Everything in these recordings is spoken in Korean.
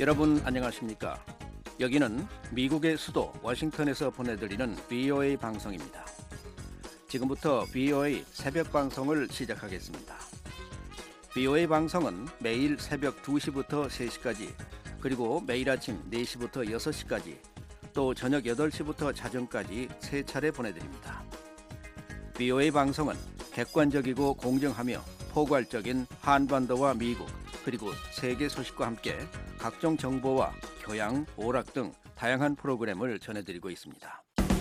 여러분 안녕하십니까? 여기는 미국의 수도 워싱턴에서 보내드리는 VOA 방송입니다. 지금부터 VOA 새벽 방송을 시작하겠습니다. VOA 방송은 매일 새벽 2시부터 3시까지, 그리고 매일 아침 4시부터 6시까지, 또 저녁 8시부터 자정까지 3차례 보내드립니다. VOA 방송은 객관적이고 공정하며 포괄적인 한반도와 미국, 그리고 세계 소식과 함께 각종 정보와 교양, 오락 등 다양한 프로그램을 전해드리고 있습니다.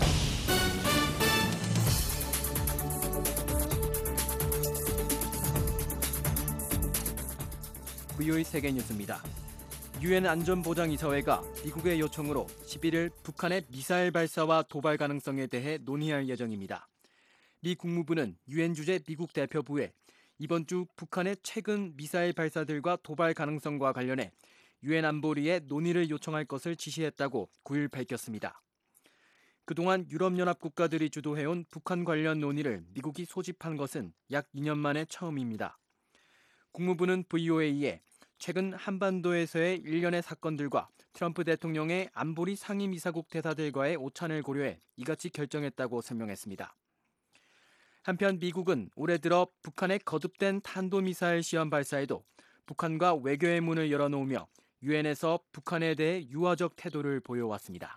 VOA 세계 뉴스입니다. 유엔 안전보장이사회가 미국의 요청으로 11일 북한의 미사일 발사와 도발 가능성에 대해 논의할 예정입니다. 미 국무부는 유엔 주재 미국 대표부에 이번 주 북한의 최근 미사일 발사들과 도발 가능성과 관련해 유엔 안보리에 논의를 요청할 것을 지시했다고 9일 밝혔습니다. 그동안 유럽연합 국가들이 주도해온 북한 관련 논의를 미국이 소집한 것은 약 2년 만에 처음입니다. 국무부는 VOA에 최근 한반도에서의 일련의 사건들과 트럼프 대통령의 안보리 상임이사국 대사들과의 오찬을 고려해 이같이 결정했다고 설명했습니다. 한편 미국은 올해 들어 북한의 거듭된 탄도미사일 시험 발사에도 북한과 외교의 문을 열어놓으며 유엔에서 북한에 대해 유화적 태도를 보여왔습니다.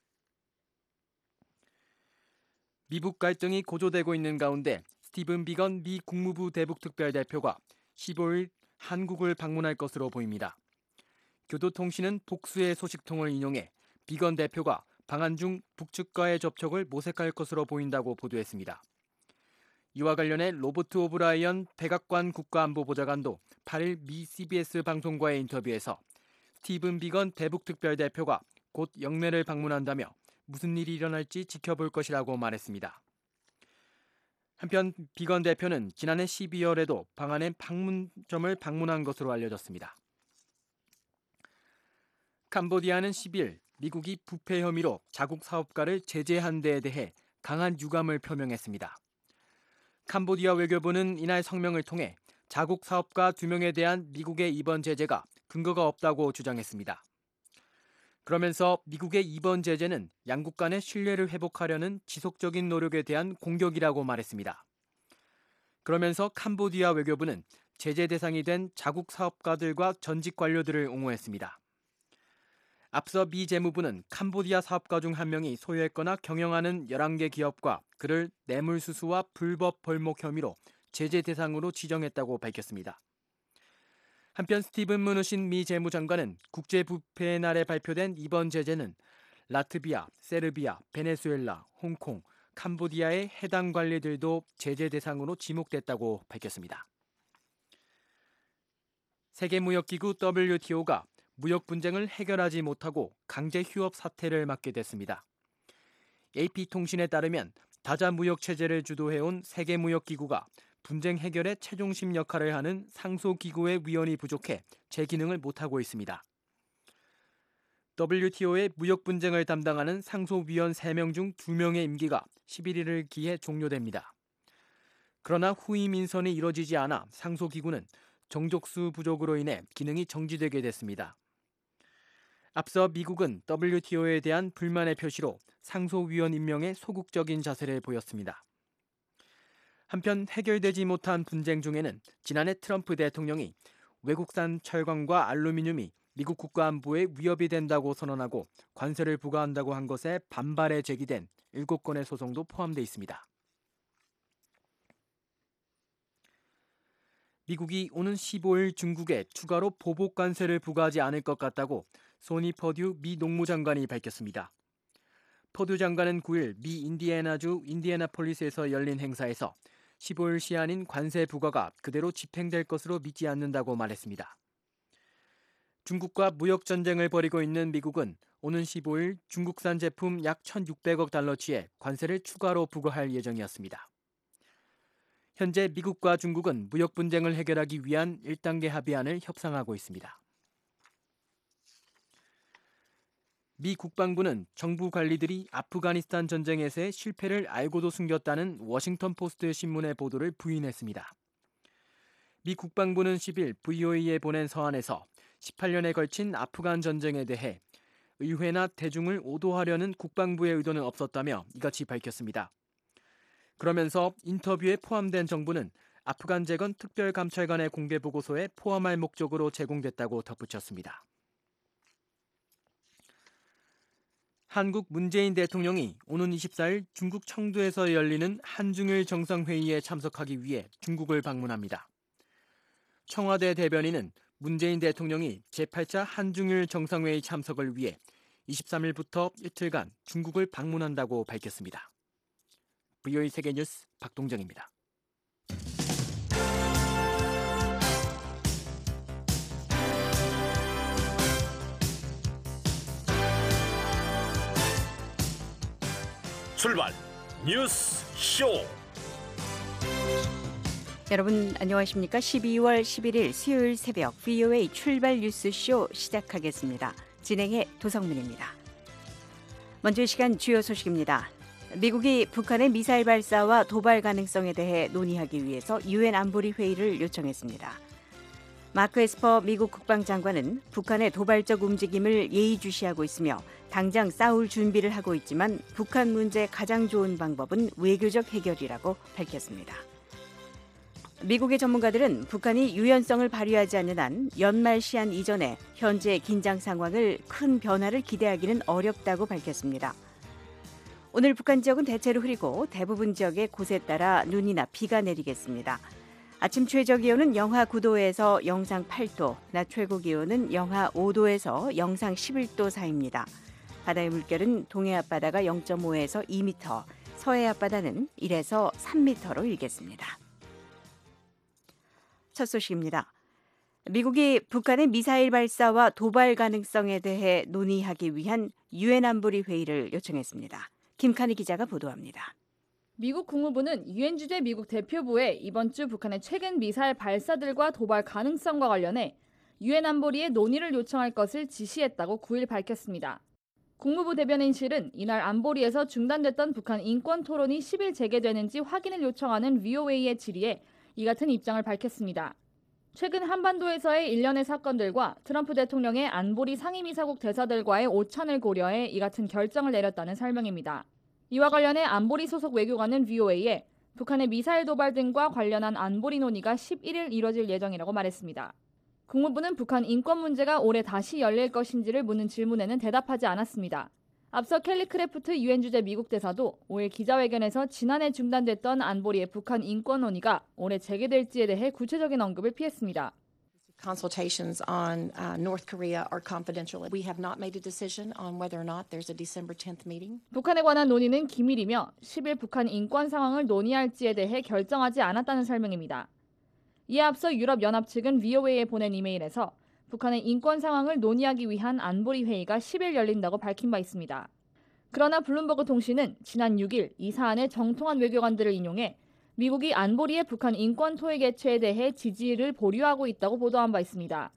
미북 갈등이 고조되고 있는 가운데 스티븐 비건 미 국무부 대북특별대표가 15일 한국을 방문할 것으로 보입니다. 교도통신은 복수의 소식통을 인용해 비건 대표가 방한 중 북측과의 접촉을 모색할 것으로 보인다고 보도했습니다. 이와 관련해 로버트 오브라이언 백악관 국가안보보좌관도 8일 미 CBS 방송과의 인터뷰에서 스티븐 비건 대북특별대표가 곧 영내를 방문한다며 무슨 일이 일어날지 지켜볼 것이라고 말했습니다. 한편 비건 대표는 지난해 12월에도 방한의 판문점을 방문한 것으로 알려졌습니다. 캄보디아는 10일 미국이 부패 혐의로 자국 사업가를 제재한 데에 대해 강한 유감을 표명했습니다. 캄보디아 외교부는 이날 성명을 통해 자국 사업가 2명에 대한 미국의 이번 제재가 근거가 없다고 주장했습니다. 그러면서 미국의 이번 제재는 양국 간의 신뢰를 회복하려는 지속적인 노력에 대한 공격이라고 말했습니다. 그러면서 캄보디아 외교부는 제재 대상이 된 자국 사업가들과 전직 관료들을 옹호했습니다. 앞서 미 재무부는 캄보디아 사업가 중 한 명이 소유했거나 경영하는 11개 기업과 그를 뇌물수수와 불법 벌목 혐의로 제재 대상으로 지정했다고 밝혔습니다. 한편 스티븐 무누신 미 재무장관은 국제부패의 날에 발표된 이번 제재는 라트비아, 세르비아, 베네수엘라, 홍콩, 캄보디아의 해당 관리들도 제재 대상으로 지목됐다고 밝혔습니다. 세계무역기구 WTO가 무역 분쟁을 해결하지 못하고 강제 휴업 사태를 맞게 됐습니다. AP통신에 따르면 다자 무역 체제를 주도해온 세계무역기구가 분쟁 해결에 최중심 역할을 하는 상소기구의 위원이 부족해 제 기능을 못하고 있습니다. WTO의 무역 분쟁을 담당하는 상소위원 3명 중 2명의 임기가 11일을 기해 종료됩니다. 그러나 후임 인선이 이뤄지지 않아 상소기구는 정족수 부족으로 인해 기능이 정지되게 됐습니다. 앞서 미국은 WTO에 대한 불만의 표시로 상소위원 임명에 소극적인 자세를 보였습니다. 한편 해결되지 못한 분쟁 중에는 지난해 트럼프 대통령이 외국산 철광과 알루미늄이 미국 국가안보에 위협이 된다고 선언하고 관세를 부과한다고 한 것에 반발해 제기된 7건의 소송도 포함되어 있습니다. 미국이 오는 15일 중국에 추가로 보복 관세를 부과하지 않을 것 같다고 소니 퍼듀 미 농무장관이 밝혔습니다. 퍼듀 장관은 9일 미 인디애나주 인디애나폴리스에서 열린 행사에서 15일 시한인 관세 부과가 그대로 집행될 것으로 믿지 않는다고 말했습니다. 중국과 무역 전쟁을 벌이고 있는 미국은 오는 15일 중국산 제품 약 1,600억 달러치의 관세를 추가로 부과할 예정이었습니다. 현재 미국과 중국은 무역 분쟁을 해결하기 위한 1단계 합의안을 협상하고 있습니다. 미 국방부는 정부 관리들이 아프가니스탄 전쟁에서의 실패를 알고도 숨겼다는 워싱턴 포스트 신문의 보도를 부인했습니다. 미 국방부는 10일 VOA에 보낸 서한에서 18년에 걸친 아프간 전쟁에 대해 의회나 대중을 오도하려는 국방부의 의도는 없었다며 이같이 밝혔습니다. 그러면서 인터뷰에 포함된 정보는 아프간 재건 특별감찰관의 공개 보고서에 포함할 목적으로 제공됐다고 덧붙였습니다. 한국 문재인 대통령이 오는 24일 중국 청두에서 열리는 한중일 정상회의에 참석하기 위해 중국을 방문합니다. 청와대 대변인은 문재인 대통령이 제8차 한중일 정상회의 참석을 위해 23일부터 이틀간 중국을 방문한다고 밝혔습니다. VOA 세계뉴스 박동정입니다. 출발 뉴스 쇼. 여러분 안녕하십니까? 12월 11일 수요일 새벽 VOA 출발 뉴스 쇼 시작하겠습니다. 진행의 도성민입니다. 먼저 이 시간 주요 소식입니다. 미국이 북한의 미사일 발사와 도발 가능성에 대해 논의하기 위해서 유엔 안보리 회의를 요청했습니다. 마크 에스퍼 미국 국방장관은 북한의 도발적 움직임을 예의주시하고 있으며 당장 싸울 준비를 하고 있지만 북한 문제의 가장 좋은 방법은 외교적 해결이라고 밝혔습니다. 미국의 전문가들은 북한이 유연성을 발휘하지 않는 한 연말 시한 이전에 현재 긴장 상황을 큰 변화를 기대하기는 어렵다고 밝혔습니다. 오늘 북한 지역은 대체로 흐리고 대부분 지역의 곳에 따라 눈이나 비가 내리겠습니다. 아침 최저 기온은 영하 9도에서 영상 8도, 낮 최고 기온은 영하 5도에서 영상 11도 사이입니다. 바다의 물결은 동해 앞바다가 0.5에서 2m, 서해 앞바다는 1에서 3m로 일겠습니다. 첫 소식입니다. 미국이 북한의 미사일 발사와 도발 가능성에 대해 논의하기 위한 유엔 안보리 회의를 요청했습니다. 김칸희 기자가 보도합니다. 미국 국무부는 유엔 주재 미국 대표부에 이번 주 북한의 최근 미사일 발사들과 도발 가능성과 관련해 유엔 안보리에 논의를 요청할 것을 지시했다고 9일 밝혔습니다. 국무부 대변인실은 이날 안보리에서 중단됐던 북한 인권 토론이 10일 재개되는지 확인을 요청하는 VOA의 질의에 이 같은 입장을 밝혔습니다. 최근 한반도에서의 일련의 사건들과 트럼프 대통령의 안보리 상임이사국 대사들과의 오찬을 고려해 이 같은 결정을 내렸다는 설명입니다. 이와 관련해 안보리 소속 외교관은 VOA에 북한의 미사일 도발 등과 관련한 안보리 논의가 11일 이뤄질 예정이라고 말했습니다. 국무부는 북한 인권 문제가 올해 다시 열릴 것인지를 묻는 질문에는 대답하지 않았습니다. 앞서 켈리 크래프트 유엔 주재 미국 대사도 5일 기자회견에서 지난해 중단됐던 안보리의 북한 인권 논의가 올해 재개될지에 대해 구체적인 언급을 피했습니다. Consultations on North Korea are confidential. We have not made a decision on whether or not there's a December 10th meeting. 북한에 관한 논의는 기밀이며 10일 북한 인권 상황을 논의할지에 대해 결정하지 않았다는 설명입니다. 이에 앞서 유럽연합 측은 VOA에 보낸 이메일에서 북한의 인권 상황을 논의하기 위한 안보리 회의가 10일 열린다고 밝힌 바 있습니다. 그러나 블룸버그 통신은 지난 6일 이 사안의 정통한 외교관들을 인용해 미국이 안보리의 북한 인권 토의 개최에 대해 지지를 보류하고 있다고 보도한 바 있습니다.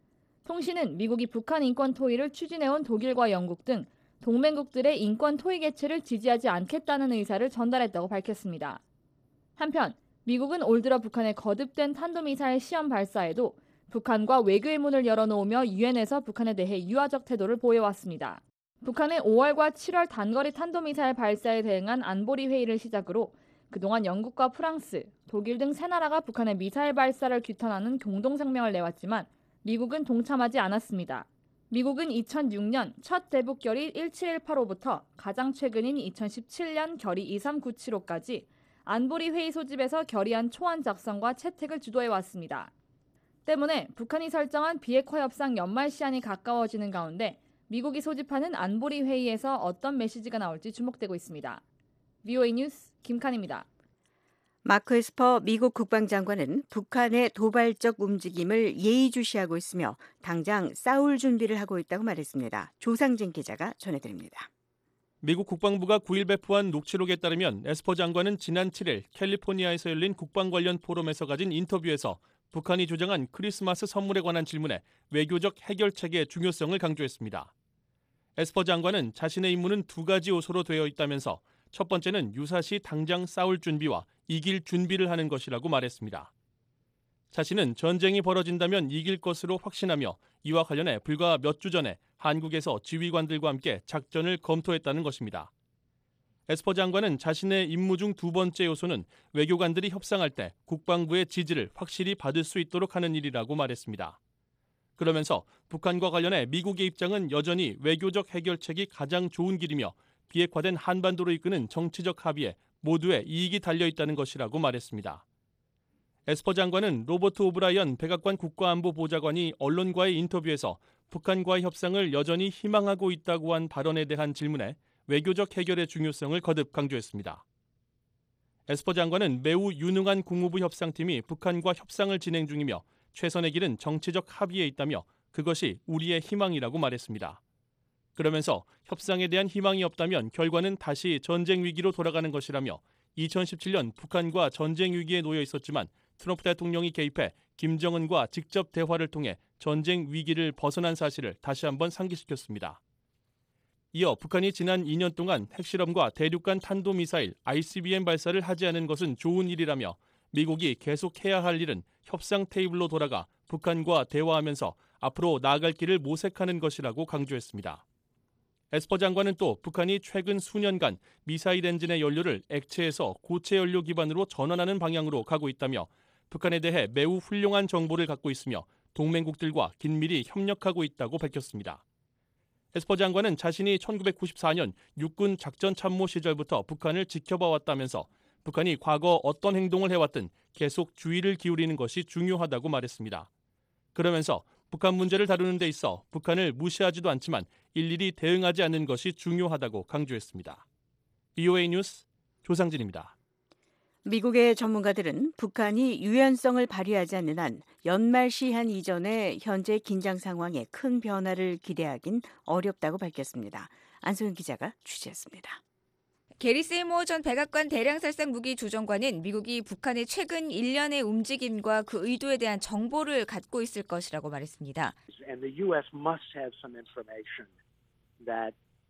통신은 미국이 북한 인권 토의를 추진해온 독일과 영국 등 동맹국들의 인권 토의 개최를 지지하지 않겠다는 의사를 전달했다고 밝혔습니다. 한편 미국은 올 들어 북한의 거듭된 탄도미사일 시험 발사에도 북한과 외교의 문을 열어놓으며 유엔에서 북한에 대해 유화적 태도를 보여왔습니다. 북한의 5월과 7월 단거리 탄도미사일 발사에 대응한 안보리 회의를 시작으로 그동안 영국과 프랑스, 독일 등 세 나라가 북한의 미사일 발사를 규탄하는 공동성명을 내왔지만 미국은 동참하지 않았습니다. 미국은 2006년 첫 대북 결의 1718호부터 가장 최근인 2017년 결의 2397호까지 안보리 회의 소집에서 결의안 초안 작성과 채택을 주도해왔습니다. 때문에 북한이 설정한 비핵화 협상 연말 시한이 가까워지는 가운데 미국이 소집하는 안보리 회의에서 어떤 메시지가 나올지 주목되고 있습니다. VOA 뉴스 김칸입니다. 마크 에스퍼 미국 국방장관은 북한의 도발적 움직임을 예의주시하고 있으며 당장 싸울 준비를 하고 있다고 말했습니다. 조상진 기자가 전해드립니다. 미국 국방부가 9일 배포한 녹취록에 따르면 에스퍼 장관은 지난 7일 캘리포니아에서 열린 국방 관련 포럼에서 가진 인터뷰에서 북한이 주장한 크리스마스 선물에 관한 질문에 외교적 해결책의 중요성을 강조했습니다. 에스퍼 장관은 자신의 임무는 두 가지 요소로 되어 있다면서 첫 번째는 유사시 당장 싸울 준비와 이길 준비를 하는 것이라고 말했습니다. 자신은 전쟁이 벌어진다면 이길 것으로 확신하며 이와 관련해 불과 몇 주 전에 한국에서 지휘관들과 함께 작전을 검토했다는 것입니다. 에스퍼 장관은 자신의 임무 중 두 번째 요소는 외교관들이 협상할 때 국방부의 지지를 확실히 받을 수 있도록 하는 일이라고 말했습니다. 그러면서 북한과 관련해 미국의 입장은 여전히 외교적 해결책이 가장 좋은 길이며 비핵화된 한반도로 이끄는 정치적 합의에 모두의 이익이 달려있다는 것이라고 말했습니다. 에스퍼 장관은 로버트 오브라이언 백악관 국가안보보좌관이 언론과의 인터뷰에서 북한과의 협상을 여전히 희망하고 있다고 한 발언에 대한 질문에 외교적 해결의 중요성을 거듭 강조했습니다. 에스퍼 장관은 매우 유능한 국무부 협상팀이 북한과 협상을 진행 중이며 최선의 길은 정치적 합의에 있다며 그것이 우리의 희망이라고 말했습니다. 그러면서 협상에 대한 희망이 없다면 결과는 다시 전쟁 위기로 돌아가는 것이라며 2017년 북한과 전쟁 위기에 놓여 있었지만 트럼프 대통령이 개입해 김정은과 직접 대화를 통해 전쟁 위기를 벗어난 사실을 다시 한번 상기시켰습니다. 이어 북한이 지난 2년 동안 핵실험과 대륙간 탄도미사일 ICBM 발사를 하지 않은 것은 좋은 일이라며 미국이 계속해야 할 일은 협상 테이블로 돌아가 북한과 대화하면서 앞으로 나아갈 길을 모색하는 것이라고 강조했습니다. 에스퍼 장관은 또 북한이 최근 수년간 미사일 엔진의 연료를 액체에서 고체 연료 기반으로 전환하는 방향으로 가고 있다며 북한에 대해 매우 훌륭한 정보를 갖고 있으며 동맹국들과 긴밀히 협력하고 있다고 밝혔습니다. 에스퍼 장관은 자신이 1994년 육군 작전참모 시절부터 북한을 지켜봐왔다면서 북한이 과거 어떤 행동을 해왔든 계속 주의를 기울이는 것이 중요하다고 말했습니다. 그러면서 북한 문제를 다루는 데 있어 북한을 무시하지도 않지만 일일이 대응하지 않는 것이 중요하다고 강조했습니다. BOA 뉴스 조상진입니다. 미국의 전문가들은 북한이 유연성을 발휘하지 않는 한 연말 시한 이전에 현재 긴장 상황에 큰 변화를 기대하긴 어렵다고 밝혔습니다. 안소영 기자가 취재했습니다. 게리 세이모어 전 백악관 대량살상 무기 조정관은 미국이 북한의 최근 1년의 움직임과 그 의도에 대한 정보를 갖고 있을 것이라고 말했습니다. And the U.S. must have some information that,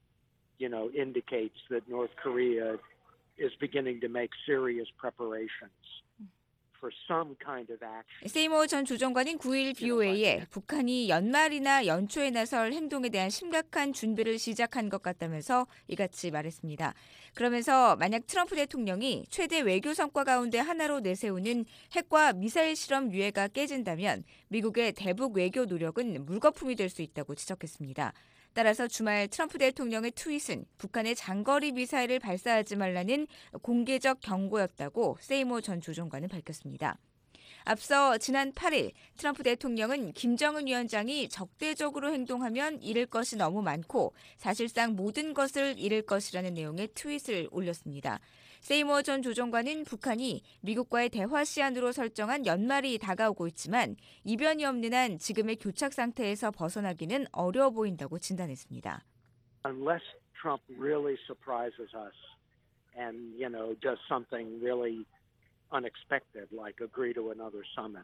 indicates that North Korea is beginning to make serious preparations for some kind of action. 세이모어 전 조정관은 9일 BOA에 북한이 연말이나 연초에 나설 행동에 대한 심각한 준비를 시작한 것 같다면서 이같이 말했습니다. 그러면서 만약 트럼프 대통령이 최대 외교 성과 가운데 하나로 내세우는 핵과 미사일 실험 유예가 깨진다면 미국의 대북 외교 노력은 물거품이 될 수 있다고 지적했습니다. 따라서 주말 트럼프 대통령의 트윗은 북한의 장거리 미사일을 발사하지 말라는 공개적 경고였다고 세이모 전 조정관은 밝혔습니다. 앞서 지난 8일 트럼프 대통령은 김정은 위원장이 적대적으로 행동하면 잃을 것이 너무 많고 사실상 모든 것을 잃을 것이라는 내용의 트윗을 올렸습니다. 세이모 전 조정관은 북한이 미국과의 대화 시한으로 설정한 연말이 다가오고 있지만 이변이 없는 한 지금의 교착 상태에서 벗어나기는 어려워 보인다고 진단했습니다. Unless Trump really surprises us and, does something really unexpected, like agree to another summit.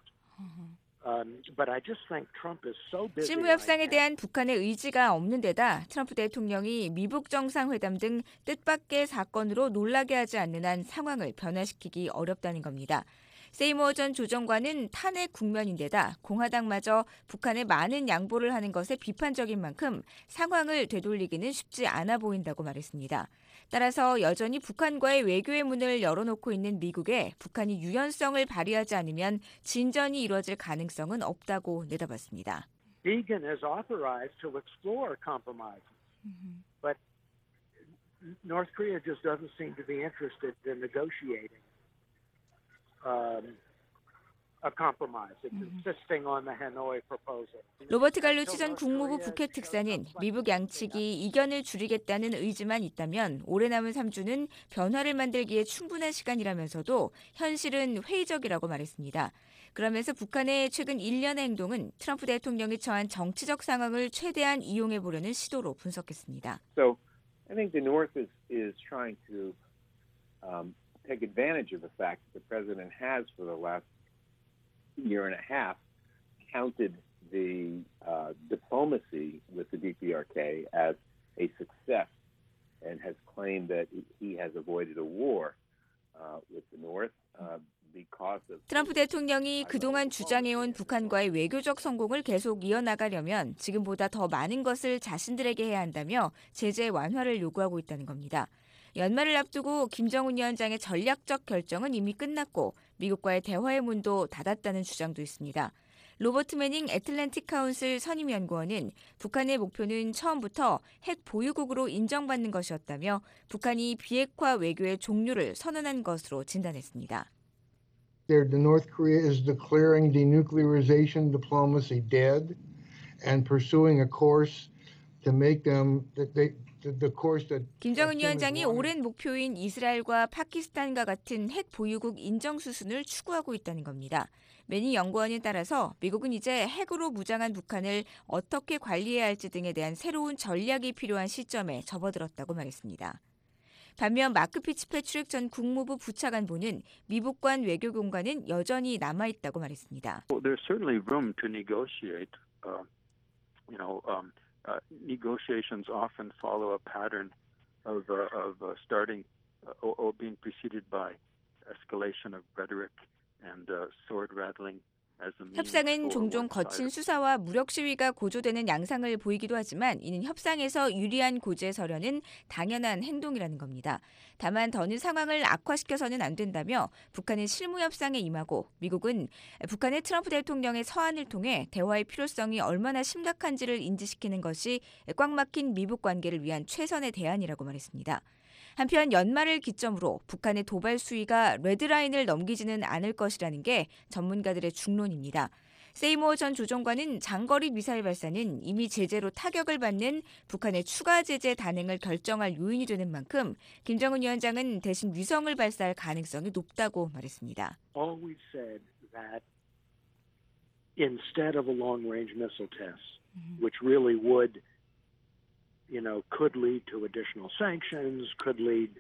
But I just think Trump is so busy. 실무 협상에 대한 북한의 의지가 없는 데다 트럼프 대통령이 미북 정상회담 등 뜻밖의 사건으로 놀라게 하지 않는 한 상황을 변화시키기 어렵다는 겁니다. 세이모어 전 조정관은 탄핵 국면인데다 공화당마저 북한에 많은 양보를 하는 것에 비판적인 만큼 상황을 되돌리기는 쉽지 않아 보인다고 말했습니다. 따라서 여전히 북한과의 외교의 문을 열어놓고 있는 미국에 북한이 유연성을 발휘하지 않으면 진전이 이루어질 가능성은 없다고 내다봤습니다. Egan has authorized to explore compromises, but North Korea just doesn't seem to be interested in negotiating a compromise. It's insisting on the Hanoi proposal. 로버트 갈루치 전 국무부 북핵 특사는 미북 양측이 이견을 줄이겠다는 의지만 있다면 올해 남은 3주는 변화를 만들기에 충분한 시간이라면서도 현실은 회의적이라고 말했습니다. 그러면서 북한의 최근 1년의 행동은 트럼프 대통령이 처한 정치적 상황을 최대한 이용해 보려는 시도로 분석했습니다. So I think the North is trying to take advantage of the fact that the president has for the last year and a half counted the diplomacy with the DPRK as a success and has claimed that he has avoided a war with the North. 트럼프 대통령이 그동안 주장해온 북한과의 외교적 성공을 계속 이어나가려면 지금보다 더 많은 것을 자신들에게 해야 한다며 제재 완화를 요구하고 있다는 겁니다. 연말을 앞두고 김정은 위원장의 전략적 결정은 이미 끝났고 미국과의 대화의 문도 닫았다는 주장도 있습니다. 로버트 매닝 애틀랜틱 카운슬 선임연구원은 북한의 목표는 처음부터 핵 보유국으로 인정받는 것이었다며 북한이 비핵화 외교의 종료를 선언한 것으로 진단했습니다. The North Korea is declaring denuclearization diplomacy dead and pursuing a course to make them 김정은 위원장이 오랜 목표인 이스라엘과 파키스탄과 같은 핵 보유국 인정 수순을 추구하고 있다는 겁니다. 매니 연구원에 따라서 미국은 이제 핵으로 무장한 북한을 어떻게 관리해야 할지 등에 대한 새로운 전략이 필요한 시점에 접어들었다고 말했습니다. 반면 마크 피츠패 트릭 전 국무부 부차관보는 미북관 외교공간은 여전히 남아있다고 말했습니다. There's certainly room to negotiate. Negotiations often follow a pattern of starting or being preceded by escalation of rhetoric and sword rattling. 협상은 종종 거친 수사와 무력 시위가 고조되는 양상을 보이기도 하지만 이는 협상에서 유리한 고지에 서려는 당연한 행동이라는 겁니다. 다만 더는 상황을 악화시켜서는 안 된다며 북한은 실무 협상에 임하고 미국은 북한의 트럼프 대통령의 서한을 통해 대화의 필요성이 얼마나 심각한지를 인지시키는 것이 꽉 막힌 미북 관계를 위한 최선의 대안이라고 말했습니다. 한편 연말을 기점으로 북한의 도발 수위가 레드라인을 넘기지는 않을 것이라는 게 전문가들의 중론입니다. 세이모어 전 조종관은 장거리 미사일 발사는 이미 제재로 타격을 받는 북한의 추가 제재 단행을 결정할 요인이 되는 만큼 김정은 위원장은 대신 위성을 발사할 가능성이 높다고 말했습니다. Always said that instead of a long-range missile test, which really would could lead to additional sanctions, could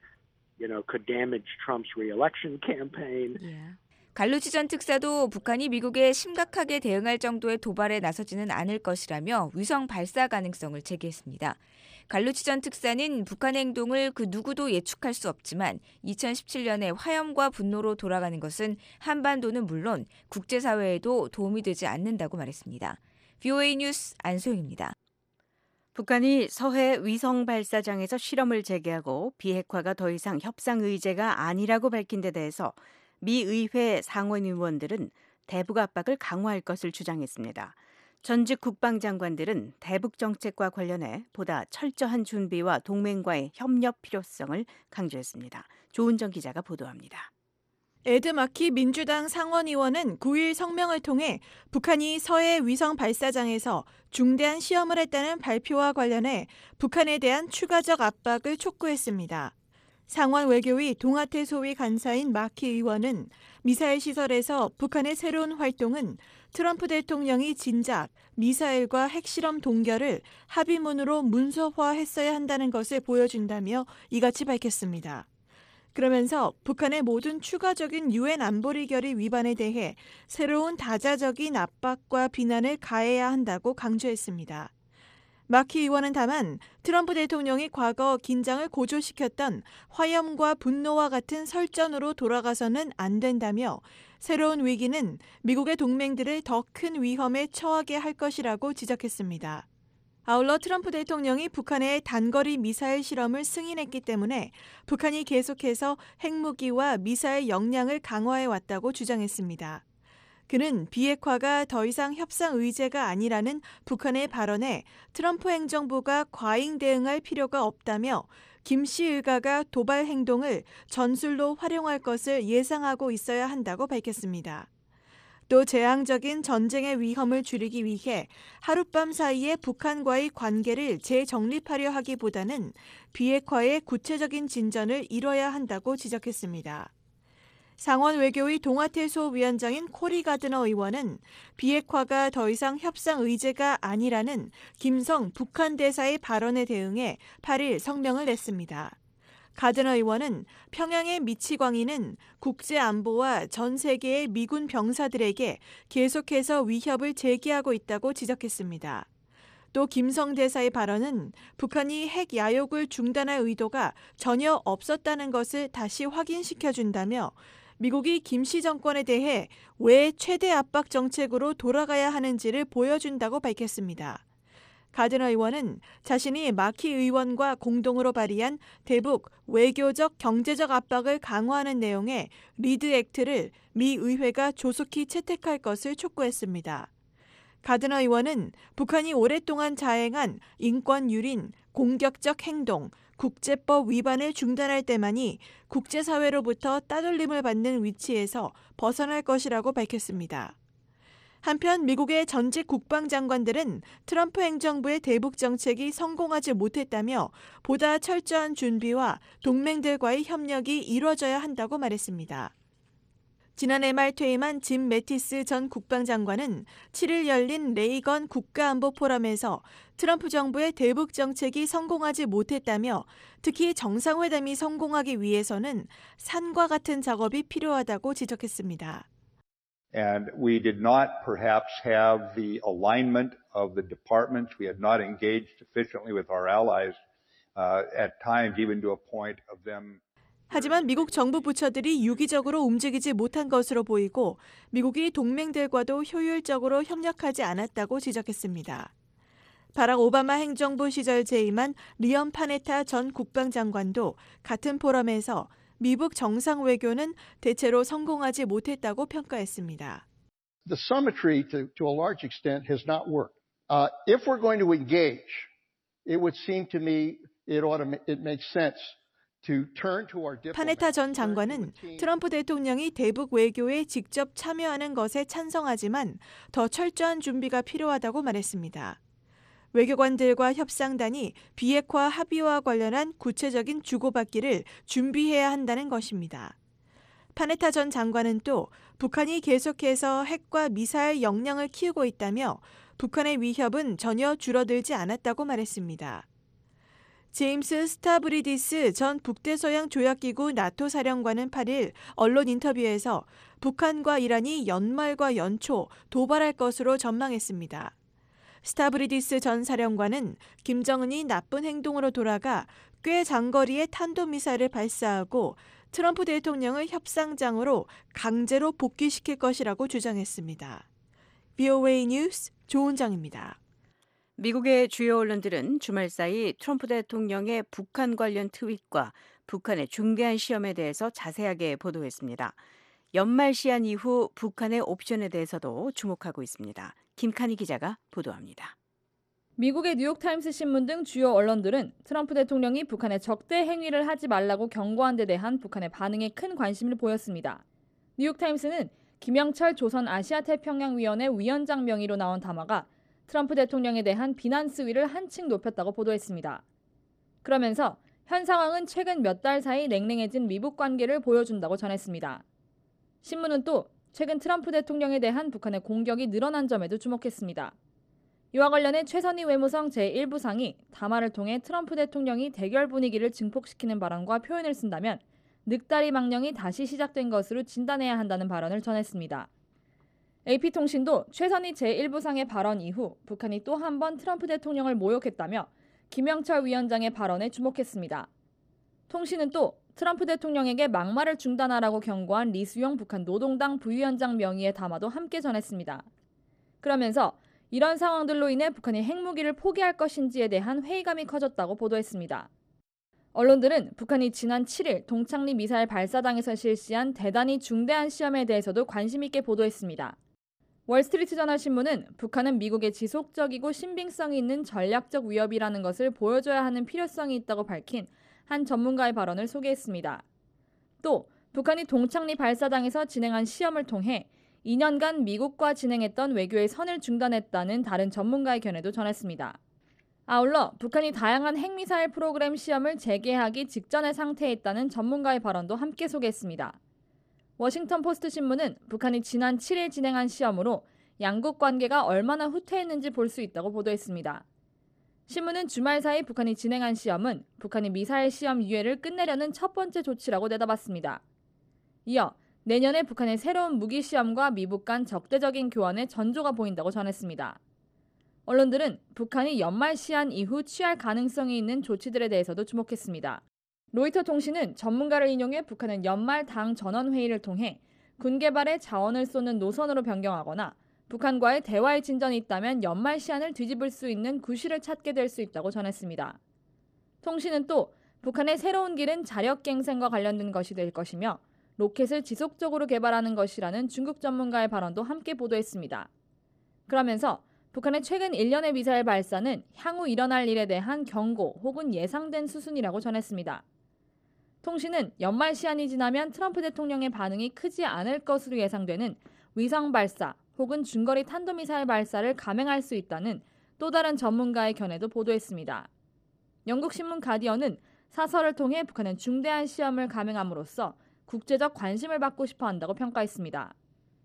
damage Trump's re-election campaign. 갈루치 전 특사도 북한이 미국에 심각하게 대응할 정도의 도발에 나서지는 않을 것이라며 위성 발사 가능성을 제기했습니다. 갈루치 전 특사는 북한의 행동을 그 누구도 예측할 수 없지만 2017년에 화염과 분노로 돌아가는 것은 한반도는 물론 국제사회에도 도움이 되지 않는다고 말했습니다. VOA 뉴스 안소영입니다. 북한이 서해 위성 발사장에서 실험을 재개하고 비핵화가 더 이상 협상 의제가 아니라고 밝힌 데 대해서 미 의회 상원 의원들은 대북 압박을 강화할 것을 주장했습니다. 전직 국방장관들은 대북 정책과 관련해 보다 철저한 준비와 동맹과의 협력 필요성을 강조했습니다. 조은정 기자가 보도합니다. 에드 마키 민주당 상원의원은 9일 성명을 통해 북한이 서해 위성 발사장에서 중대한 시험을 했다는 발표와 관련해 북한에 대한 추가적 압박을 촉구했습니다. 상원 외교위 동아태 소위 간사인 마키 의원은 미사일 시설에서 북한의 새로운 활동은 트럼프 대통령이 진작 미사일과 핵실험 동결을 합의문으로 문서화했어야 한다는 것을 보여준다며 이같이 밝혔습니다. 그러면서 북한의 모든 추가적인 유엔 안보리 결의 위반에 대해 새로운 다자적인 압박과 비난을 가해야 한다고 강조했습니다. 마키 의원은 다만 트럼프 대통령이 과거 긴장을 고조시켰던 화염과 분노와 같은 설전으로 돌아가서는 안 된다며 새로운 위기는 미국의 동맹들을 더 큰 위험에 처하게 할 것이라고 지적했습니다. 아울러 트럼프 대통령이 북한의 단거리 미사일 실험을 승인했기 때문에 북한이 계속해서 핵무기와 미사일 역량을 강화해왔다고 주장했습니다. 그는 비핵화가 더 이상 협상 의제가 아니라는 북한의 발언에 트럼프 행정부가 과잉 대응할 필요가 없다며 김씨 일가가 도발 행동을 전술로 활용할 것을 예상하고 있어야 한다고 밝혔습니다. 또 재앙적인 전쟁의 위험을 줄이기 위해 하룻밤 사이에 북한과의 관계를 재정립하려 하기보다는 비핵화의 구체적인 진전을 이뤄야 한다고 지적했습니다. 상원 외교위 동아태 소위원장인 코리 가드너 의원은 비핵화가 더 이상 협상 의제가 아니라는 김성 북한 대사의 발언에 대응해 8일 성명을 냈습니다. 가드너 의원은 평양의 미치광이는 국제안보와 전 세계의 미군 병사들에게 계속해서 위협을 제기하고 있다고 지적했습니다. 또 김성 대사의 발언은 북한이 핵 야욕을 중단할 의도가 전혀 없었다는 것을 다시 확인시켜준다며 미국이 김씨 정권에 대해 왜 최대 압박 정책으로 돌아가야 하는지를 보여준다고 밝혔습니다. 가드너 의원은 자신이 마키 의원과 공동으로 발의한 대북 외교적 경제적 압박을 강화하는 내용의 리드 액트를 미 의회가 조속히 채택할 것을 촉구했습니다. 가드너 의원은 북한이 오랫동안 자행한 인권 유린, 공격적 행동, 국제법 위반을 중단할 때만이 국제사회로부터 따돌림을 받는 위치에서 벗어날 것이라고 밝혔습니다. 한편 미국의 전직 국방장관들은 트럼프 행정부의 대북 정책이 성공하지 못했다며 보다 철저한 준비와 동맹들과의 협력이 이루어져야 한다고 말했습니다. 지난해 말 퇴임한 짐 매티스 전 국방장관은 7일 열린 레이건 국가안보 포럼에서 트럼프 정부의 대북 정책이 성공하지 못했다며 특히 정상회담이 성공하기 위해서는 산과 같은 작업이 필요하다고 지적했습니다. And we did not perhaps have the alignment of the departments. We had not engaged sufficiently with our allies at times, even to a point of them. 하지만 미국 정부 부처들이 유기적으로 움직이지 못한 것으로 보이고 미국이 동맹들과도 효율적으로 협력하지 않았다고 지적했습니다. 바락 오바마 행정부 시절 재임한 리엄 파네타 전 국방장관도 같은 포럼에서 미북 정상 외교는 대체로 성공하지 못했다고 평가했습니다. The symmetry to a large extent has not worked. If we're going to engage, it would seem to me it makes sense. 파네타 전 장관은 트럼프 대통령이 대북 외교에 직접 참여하는 것에 찬성하지만 더 철저한 준비가 필요하다고 말했습니다. 외교관들과 협상단이 비핵화 합의와 관련한 구체적인 주고받기를 준비해야 한다는 것입니다. 파네타 전 장관은 또 북한이 계속해서 핵과 미사일 역량을 키우고 있다며 북한의 위협은 전혀 줄어들지 않았다고 말했습니다. 제임스 스타브리디스 전 북대서양 조약기구 나토 사령관은 8일 언론 인터뷰에서 북한과 이란이 연말과 연초 도발할 것으로 전망했습니다. 스타브리디스 전 사령관은 김정은이 나쁜 행동으로 돌아가 꽤 장거리의 탄도미사일을 발사하고 트럼프 대통령을 협상장으로 강제로 복귀시킬 것이라고 주장했습니다. VOA 뉴스 조은정입니다. 미국의 주요 언론들은 주말 사이 트럼프 대통령의 북한 관련 트윗과 북한의 중대한 시험에 대해서 자세하게 보도했습니다. 연말 시한 이후 북한의 옵션에 대해서도 주목하고 있습니다. 김칸희 기자가 보도합니다. 미국의 뉴욕타임스 신문 등 주요 언론들은 트럼프 대통령이 북한에 적대 행위를 하지 말라고 경고한 데 대한 북한의 반응에 큰 관심을 보였습니다. 뉴욕타임스는 김영철 조선아시아태평양위원회 위원장 명의로 나온 담화가 트럼프 대통령에 대한 비난 수위를 한층 높였다고 보도했습니다. 그러면서 현 상황은 최근 몇 달 사이 냉랭해진 미북 관계를 보여준다고 전했습니다. 신문은 또 최근 트럼프 대통령에 대한 북한의 공격이 늘어난 점에도 주목했습니다. 이와 관련해 최선희 외무성 제1부상이 담화를 통해 트럼프 대통령이 대결 분위기를 증폭시키는 발언과 표현을 쓴다면 늑다리 망령이 다시 시작된 것으로 진단해야 한다는 발언을 전했습니다. AP통신도 최선희 제1부상의 발언 이후 북한이 또 한 번 트럼프 대통령을 모욕했다며 김영철 위원장의 발언에 주목했습니다. 통신은 또 트럼프 대통령에게 막말을 중단하라고 경고한 리수용 북한 노동당 부위원장 명의의 담화도 함께 전했습니다. 그러면서 이런 상황들로 인해 북한이 핵무기를 포기할 것인지에 대한 회의감이 커졌다고 보도했습니다. 언론들은 북한이 지난 7일 동창리 미사일 발사장에서 실시한 대단히 중대한 시험에 대해서도 관심 있게 보도했습니다. 월스트리트저널 신문은 북한은 미국의 지속적이고 신빙성이 있는 전략적 위협이라는 것을 보여줘야 하는 필요성이 있다고 밝힌 한 전문가의 발언을 소개했습니다. 또 북한이 동창리 발사장에서 진행한 시험을 통해 2년간 미국과 진행했던 외교의 선을 중단했다는 다른 전문가의 견해도 전했습니다. 아울러 북한이 다양한 핵미사일 프로그램 시험을 재개하기 직전의 상태에 있다는 전문가의 발언도 함께 소개했습니다. 워싱턴 포스트 신문은 북한이 지난 7일 진행한 시험으로 양국 관계가 얼마나 후퇴했는지 볼 수 있다고 보도했습니다. 신문은 주말 사이 북한이 진행한 시험은 북한이 미사일 시험 유예를 끝내려는 첫 번째 조치라고 내다봤습니다. 이어 내년에 북한의 새로운 무기 시험과 미북 간 적대적인 교환에 전조가 보인다고 전했습니다. 언론들은 북한이 연말 시한 이후 취할 가능성이 있는 조치들에 대해서도 주목했습니다. 로이터 통신은 전문가를 인용해 북한은 연말 당 전원회의를 통해 군 개발에 자원을 쏟는 노선으로 변경하거나 북한과의 대화의 진전이 있다면 연말 시한을 뒤집을 수 있는 구실을 찾게 될 수 있다고 전했습니다. 통신은 또 북한의 새로운 길은 자력갱생과 관련된 것이 될 것이며 로켓을 지속적으로 개발하는 것이라는 중국 전문가의 발언도 함께 보도했습니다. 그러면서 북한의 최근 1년의 미사일 발사는 향후 일어날 일에 대한 경고 혹은 예상된 수순이라고 전했습니다. 통신은 연말 시한이 지나면 트럼프 대통령의 반응이 크지 않을 것으로 예상되는 위성 발사 혹은 중거리 탄도미사일 발사를 감행할 수 있다는 또 다른 전문가의 견해도 보도했습니다. 영국 신문 가디언은 사설을 통해 북한은 중대한 시험을 감행함으로써 국제적 관심을 받고 싶어 한다고 평가했습니다.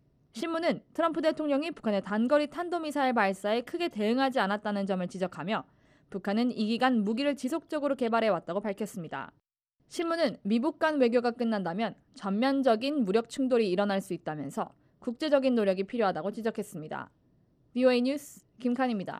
신문은 트럼프 대통령이 북한의 단거리 탄도미사일 발사에 크게 대응하지 않았다는 점을 지적하며 북한은 이 기간 무기를 지속적으로 개발해왔다고 밝혔습니다. 신문은 미북 간 외교가 끝난다면 전면적인 무력 충돌이 일어날 수 있다면서 국제적인 노력이 필요하다고 지적했습니다. VOA 뉴스 김칸입니다.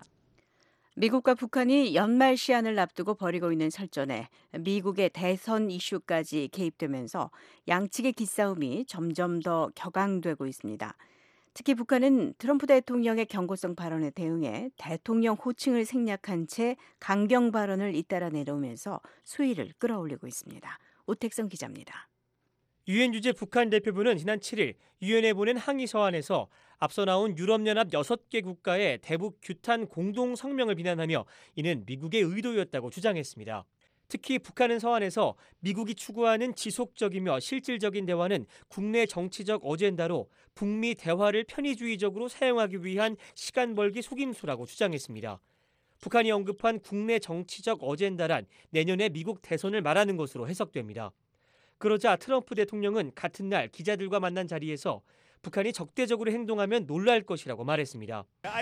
미국과 북한이 연말 시한을 앞두고 벌이고 있는 설전에 미국의 대선 이슈까지 개입되면서 양측의 기싸움이 점점 더 격앙되고 있습니다. 특히 북한은 트럼프 대통령의 경고성 발언에 대응해 대통령 호칭을 생략한 채 강경 발언을 잇따라 내려오면서 수위를 끌어올리고 있습니다. 오택성 기자입니다. 유엔 주재 북한 대표부는 지난 7일 유엔에 보낸 항의 서한에서 앞서 나온 유럽연합 6개 국가의 대북 규탄 공동 성명을 비난하며 이는 미국의 의도였다고 주장했습니다. 특히 북한은 서한에서 미국이 추구하는 지속적이며 실질적인 대화는 국내 정치적 어젠다로 북미 대화를 편의주의적으로 사용하기 위한 시간 벌기 속임수라고 주장했습니다. 북한이 언급한 국내 정치적 어젠다란 내년에 미국 대선을 말하는 것으로 해석됩니다. 그러자 트럼프 대통령은 같은 날 기자들과 만난 자리에서 북한이 적대적으로 행동하면 놀랄 것이라고 말했습니다.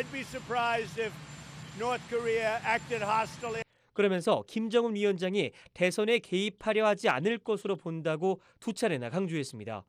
그러면서 김정은 위원장이 대선에 개입하려 하지 않을 것으로 본다고 두 차례나 강조했습니다.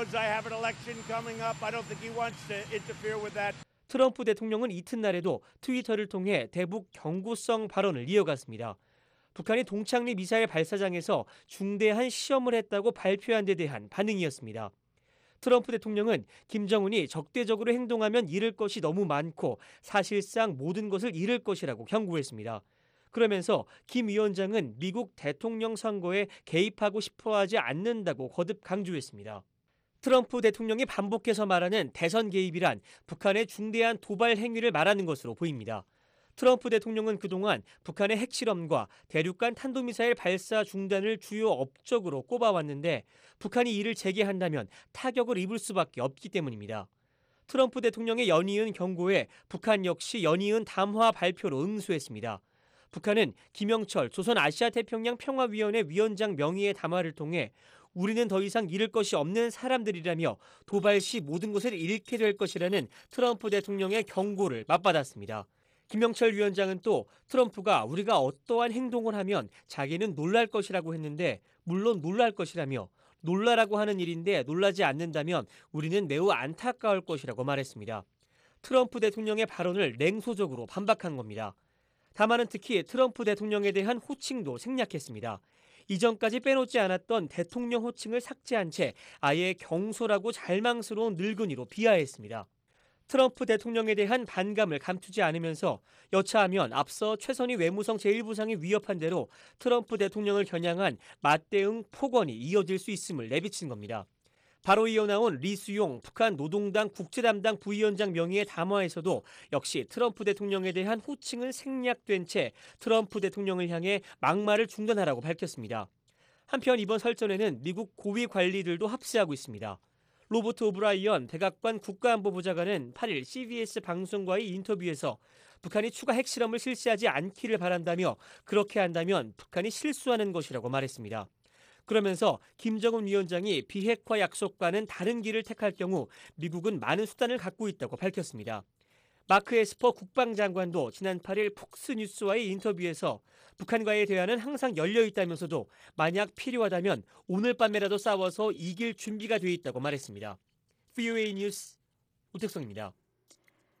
트럼프 대통령은 이튿날에도 트위터를 통해 대북 경고성 발언을 이어갔습니다. 북한이 동창리 미사일 발사장에서 중대한 시험을 했다고 발표한 데 대한 반응이었습니다. 트럼프 대통령은 김정은이 적대적으로 행동하면 잃을 것이 너무 많고 사실상 모든 것을 잃을 것이라고 경고했습니다. 그러면서 김 위원장은 미국 대통령 선거에 개입하고 싶어하지 않는다고 거듭 강조했습니다. 트럼프 대통령이 반복해서 말하는 대선 개입이란 북한의 중대한 도발 행위를 말하는 것으로 보입니다. 트럼프 대통령은 그동안 북한의 핵실험과 대륙간 탄도미사일 발사 중단을 주요 업적으로 꼽아왔는데 북한이 이를 재개한다면 타격을 입을 수밖에 없기 때문입니다. 트럼프 대통령의 연이은 경고에 북한 역시 연이은 담화 발표로 응수했습니다. 북한은 김영철 조선아시아태평양 평화위원회 위원장 명의의 담화를 통해 우리는 더 이상 잃을 것이 없는 사람들이라며 도발 시 모든 것을 잃게 될 것이라는 트럼프 대통령의 경고를 맞받았습니다. 김영철 위원장은 또 트럼프가 우리가 어떠한 행동을 하면 자기는 놀랄 것이라고 했는데 물론 놀랄 것이라며 놀라라고 하는 일인데 놀라지 않는다면 우리는 매우 안타까울 것이라고 말했습니다. 트럼프 대통령의 발언을 냉소적으로 반박한 겁니다. 다만은 특히 트럼프 대통령에 대한 호칭도 생략했습니다. 이전까지 빼놓지 않았던 대통령 호칭을 삭제한 채 아예 경솔하고 잘망스러운 늙은이로 비하했습니다. 트럼프 대통령에 대한 반감을 감추지 않으면서 여차하면 앞서 최선희 외무성 제1부상이 위협한 대로 트럼프 대통령을 겨냥한 맞대응 폭언이 이어질 수 있음을 내비친 겁니다. 바로 이어나온 리수용 북한 노동당 국제담당 부위원장 명의의 담화에서도 역시 트럼프 대통령에 대한 호칭은 생략된 채 트럼프 대통령을 향해 막말을 중단하라고 밝혔습니다. 한편 이번 설전에는 미국 고위 관리들도 합세하고 있습니다. 로버트 오브라이언 백악관 국가안보보좌관은 8일 CBS 방송과의 인터뷰에서 북한이 추가 핵실험을 실시하지 않기를 바란다며 그렇게 한다면 북한이 실수하는 것이라고 말했습니다. 그러면서 김정은 위원장이 비핵화 약속과는 다른 길을 택할 경우 미국은 많은 수단을 갖고 있다고 밝혔습니다. 마크 에스퍼 국방장관도 지난 8일 폭스뉴스와의 인터뷰에서 북한과의 대화는 항상 열려 있다면서도 만약 필요하다면 오늘 밤에라도 싸워서 이길 준비가 돼 있다고 말했습니다. VOA 뉴스 오택성입니다.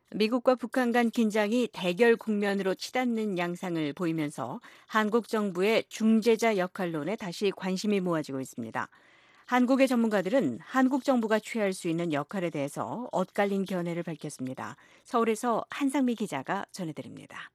미국과 북한 간 긴장이 대결 국면으로 치닫는 양상을 보이면서 한국 정부의 중재자 역할론에 다시 관심이 모아지고 있습니다. 한국의 전문가들은 한국 정부가 취할 수 있는 역할에 대해서 엇갈린 견해를 밝혔습니다. 서울에서 한상미 기자가 전해드립니다.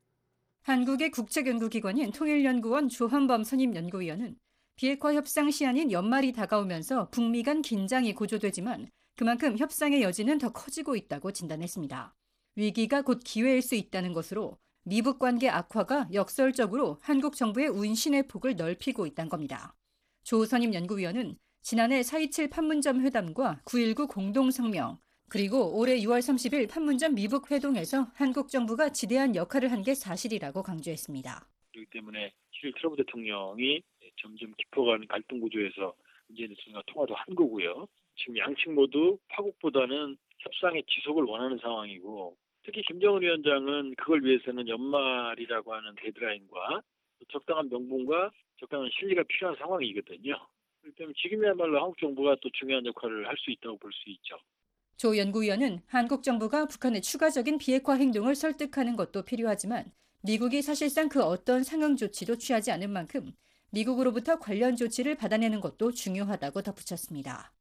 한국의 국책연구기관인 통일연구원 조한범 선임연구위원은 비핵화 협상 시한인 연말이 다가오면서 북미 간 긴장이 고조되지만 그만큼 협상의 여지는 더 커지고 있다고 진단했습니다. 위기가 곧 기회일 수 있다는 것으로 미북 관계 악화가 역설적으로 한국 정부의 운신의 폭을 넓히고 있다는 겁니다. 조 선임 연구위원은 지난해 4.27 판문점 회담과 9.19 공동성명, 그리고 올해 6월 30일 판문점 미북 회동에서 한국 정부가 지대한 역할을 한 게 사실이라고 강조했습니다. 그렇기 때문에 실제 트럼프 대통령이 점점 깊어가는 갈등 구조에서 문재인 대통령과 통화도 한 거고요. 지금 양측 모두 파국보다는 협상의 지속을 원하는 상황이고, 특히 김정은 위원장은 그걸 위해서는 연말이라고 하는 데드라인과 적당한 명분과 적당한 실리가 필요한 상황이거든요. 그렇기 때문에 지금이야말로 한국 정부가 또 중요한 역할을 할 수 있다고 볼 수 있죠. 조 연구위원은 한국 정부가 북한의 추가적인 비핵화 행동을 설득하는 것도 필요하지만 미국이 사실상 그 어떤 상응 조치도 취하지 않은 만큼 미국으로부터 관련 조치를 받아내는 것도 중요하다고 덧붙였습니다.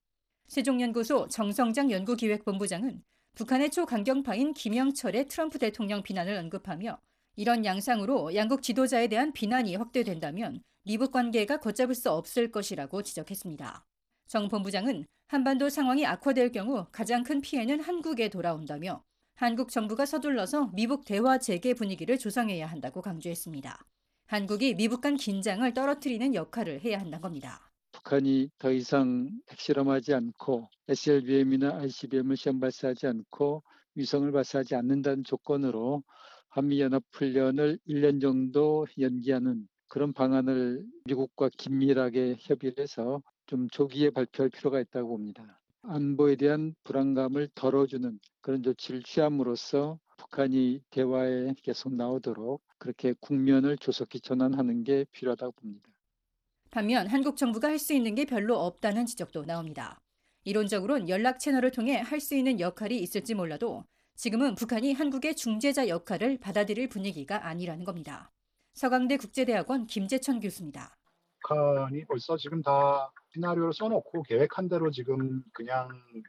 세종연구소 정성장 연구기획본부장은 북한의 초강경파인 김영철의 트럼프 대통령 비난을 언급하며 이런 양상으로 양국 지도자에 대한 비난이 확대된다면 미북 관계가 걷잡을 수 없을 것이라고 지적했습니다. 정 본부장은 한반도 상황이 악화될 경우 가장 큰 피해는 한국에 돌아온다며 한국 정부가 서둘러서 미북 대화 재개 분위기를 조성해야 한다고 강조했습니다. 한국이 미북 간 긴장을 떨어뜨리는 역할을 해야 한다는 겁니다. 북한이 더 이상 핵실험하지 않고 SLBM이나 ICBM을 시험 발사하지 않고 위성을 발사하지 않는다는 조건으로 한미연합훈련을 1년 정도 연기하는 그런 방안을 미국과 긴밀하게 협의를 해서 좀 조기에 발표할 필요가 있다고 봅니다. 안보에 대한 불안감을 덜어주는 그런 조치를 취함으로써 북한이 대화에 계속 나오도록 그렇게 국면을 조속히 전환하는 게 필요하다고 봅니다. 반면 한국 정부가 할 수 있는 게 별로 없다는 지적도 나옵니다. 이론적으로는 연락 채널을 통해 할 수 있는 역할이 있을지 몰라도 지금은 북한이 한국의 중재자 역할을 받아들일 분위기가 아니라는 겁니다. 서강대 국제대학원 김재천 교수입니다. 북한이 벌써 지금 다 시나리오를 써놓고 계획한 대로 지금 그냥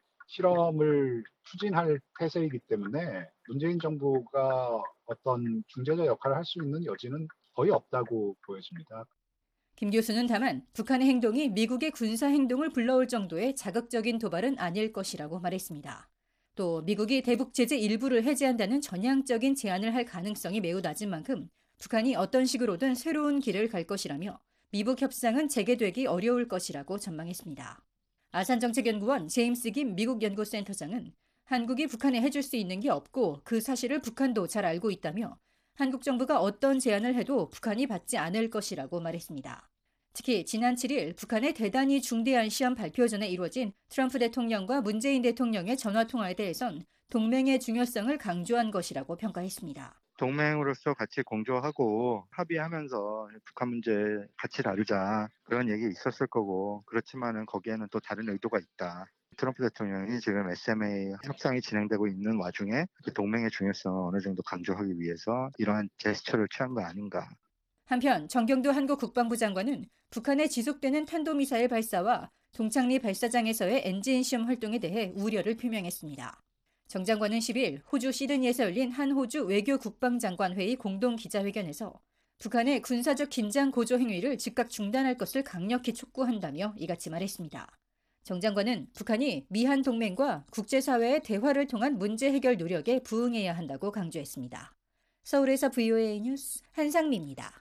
실험을 추진할 태세이기 때문에 문재인 정부가 어떤 중재자 역할을 할 수 있는 여지는 거의 없다고 보여집니다. 김 교수는 다만 북한의 행동이 미국의 군사 행동을 불러올 정도의 자극적인 도발은 아닐 것이라고 말했습니다. 또 미국이 대북 제재 일부를 해제한다는 전향적인 제안을 할 가능성이 매우 낮은 만큼 북한이 어떤 식으로든 새로운 길을 갈 것이라며 미북 협상은 재개되기 어려울 것이라고 전망했습니다. 아산정책연구원 제임스 김 미국 연구센터장은 한국이 북한에 해줄 수 있는 게 없고 그 사실을 북한도 잘 알고 있다며 한국 정부가 어떤 제안을 해도 북한이 받지 않을 것이라고 말했습니다. 특히 지난 7일 북한의 대단히 중대한 시험 발표 전에 이루어진 트럼프 대통령과 문재인 대통령의 전화통화에 대해선 동맹의 중요성을 강조한 것이라고 평가했습니다. 동맹으로서 같이 공조하고 합의하면서 북한 문제 같이 다루자 그런 얘기 있었을 거고, 그렇지만은 거기에는 또 다른 의도가 있다. 트럼프 대통령이 지금 SMA 협상이 진행되고 있는 와중에 그 동맹의 중요성을 어느 정도 강조하기 위해서 이러한 제스처를 취한 거 아닌가. 한편 정경도 한국 국방부 장관은 북한의 지속되는 탄도미사일 발사와 동창리 발사장에서의 엔진 시험 활동에 대해 우려를 표명했습니다. 정 장관은 10일 호주 시드니에서 열린 한 호주 외교 국방장관 회의 공동 기자회견에서 북한의 군사적 긴장 고조 행위를 즉각 중단할 것을 강력히 촉구한다며 이같이 말했습니다. 정 장관은 북한이 미한 동맹과 국제사회의 대화를 통한 문제 해결 노력에 부응해야 한다고 강조했습니다. 서울에서 VOA 뉴스 한상미입니다.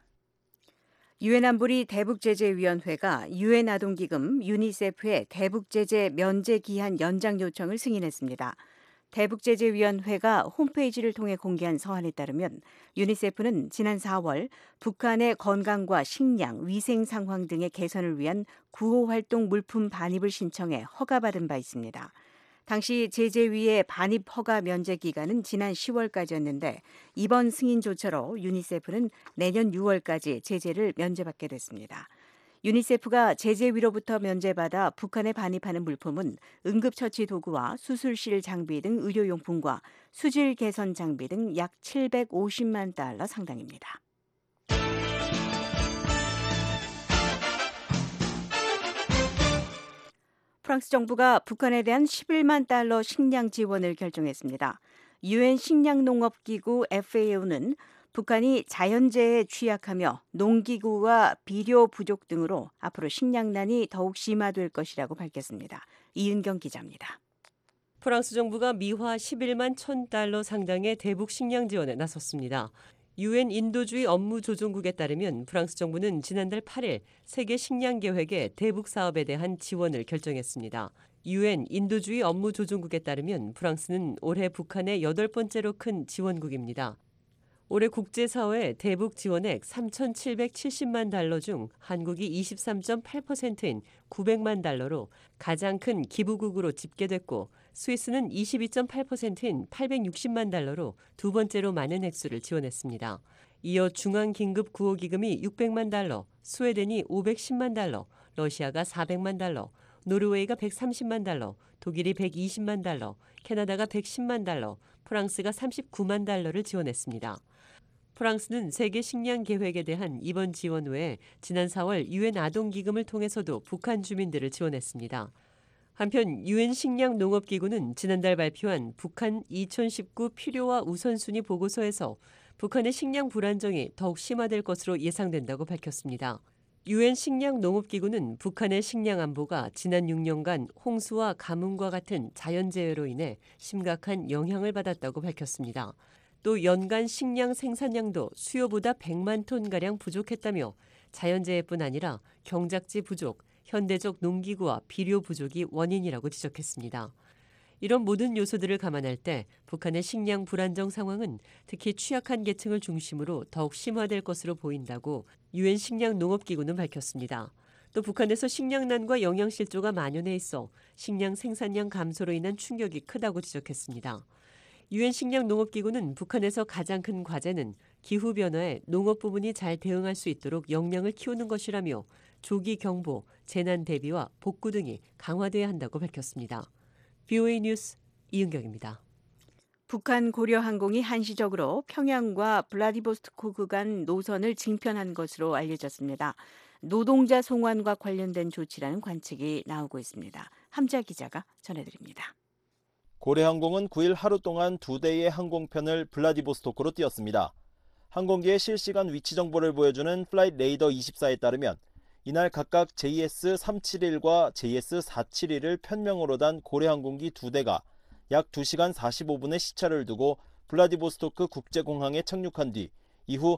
유엔 안보리 대북제재위원회가 유엔 아동기금 유니세프의 대북제재 면제 기한 연장 요청을 승인했습니다. 대북제재위원회가 홈페이지를 통해 공개한 서한에 따르면 유니세프는 지난 4월 북한의 건강과 식량, 위생 상황 등의 개선을 위한 구호활동 물품 반입을 신청해 허가받은 바 있습니다. 당시 제재위의 반입 허가 면제 기간은 지난 10월까지였는데 이번 승인 조처로 유니세프는 내년 6월까지 제재를 면제받게 됐습니다. 유니세프가 제재 위로부터 면제받아 북한에 반입하는 물품은 응급처치 도구와 수술실 장비 등 의료용품과 수질 개선 장비 등 약 750만 달러 상당입니다. 프랑스 정부가 북한에 대한 11만 달러 식량 지원을 결정했습니다. 유엔 식량농업기구 FAO는 북한이 자연재해에 취약하며 농기구와 비료 부족 등으로 앞으로 식량난이 더욱 심화될 것이라고 밝혔습니다. 이은경 기자입니다. 프랑스 정부가 미화 11만 1,000달러 상당의 대북 식량 지원에 나섰습니다. 유엔 인도주의 업무조정국에 따르면 프랑스 정부는 지난달 8일 세계 식량 계획의 대북 사업에 대한 지원을 결정했습니다. 유엔 인도주의 업무조정국에 따르면 프랑스는 올해 북한의 8번째로 큰 지원국입니다. 올해 국제사회 대북 지원액 3,770만 달러 중 한국이 23.8%인 900만 달러로 가장 큰 기부국으로 집계됐고 스위스는 22.8%인 860만 달러로 두 번째로 많은 액수를 지원했습니다. 이어 중앙긴급구호기금이 600만 달러, 스웨덴이 510만 달러, 러시아가 400만 달러, 노르웨이가 130만 달러, 독일이 120만 달러, 캐나다가 110만 달러, 프랑스가 39만 달러를 지원했습니다. 프랑스는 세계 식량 계획에 대한 이번 지원 외에 지난 4월 유엔 아동기금을 통해서도 북한 주민들을 지원했습니다. 한편 유엔 식량농업기구는 지난달 발표한 북한 2019 필요와 우선순위 보고서에서 북한의 식량 불안정이 더욱 심화될 것으로 예상된다고 밝혔습니다. 유엔 식량농업기구는 북한의 식량 안보가 지난 6년간 홍수와 가뭄과 같은 자연재해로 인해 심각한 영향을 받았다고 밝혔습니다. 또 연간 식량 생산량도 수요보다 100만 톤가량 부족했다며 자연재해뿐 아니라 경작지 부족, 현대적 농기구와 비료 부족이 원인이라고 지적했습니다. 이런 모든 요소들을 감안할 때 북한의 식량 불안정 상황은 특히 취약한 계층을 중심으로 더욱 심화될 것으로 보인다고 유엔 식량농업기구는 밝혔습니다. 또 북한에서 식량난과 영양실조가 만연해 있어 식량 생산량 감소로 인한 충격이 크다고 지적했습니다. 유엔 식량농업기구는 북한에서 가장 큰 과제는 기후변화에 농업 부문이 잘 대응할 수 있도록 역량을 키우는 것이라며 조기 경보, 재난 대비와 복구 등이 강화돼야 한다고 밝혔습니다. VOA 뉴스 이은경입니다. 북한 고려항공이 한시적으로 평양과 블라디보스토크 간 노선을 증편한 것으로 알려졌습니다. 노동자 송환과 관련된 조치라는 관측이 나오고 있습니다. 함자 기자가 전해드립니다. 고려항공은 9일 하루 동안 2대의 항공편을 블라디보스토크로 띄웠습니다. 항공기의 실시간 위치 정보를 보여주는 플라이트 레이더 24에 따르면 이날 각각 JS371과 JS471을 편명으로 단 고려항공기 2대가 약 2시간 45분의 시차를 두고 블라디보스토크 국제공항에 착륙한 뒤 이후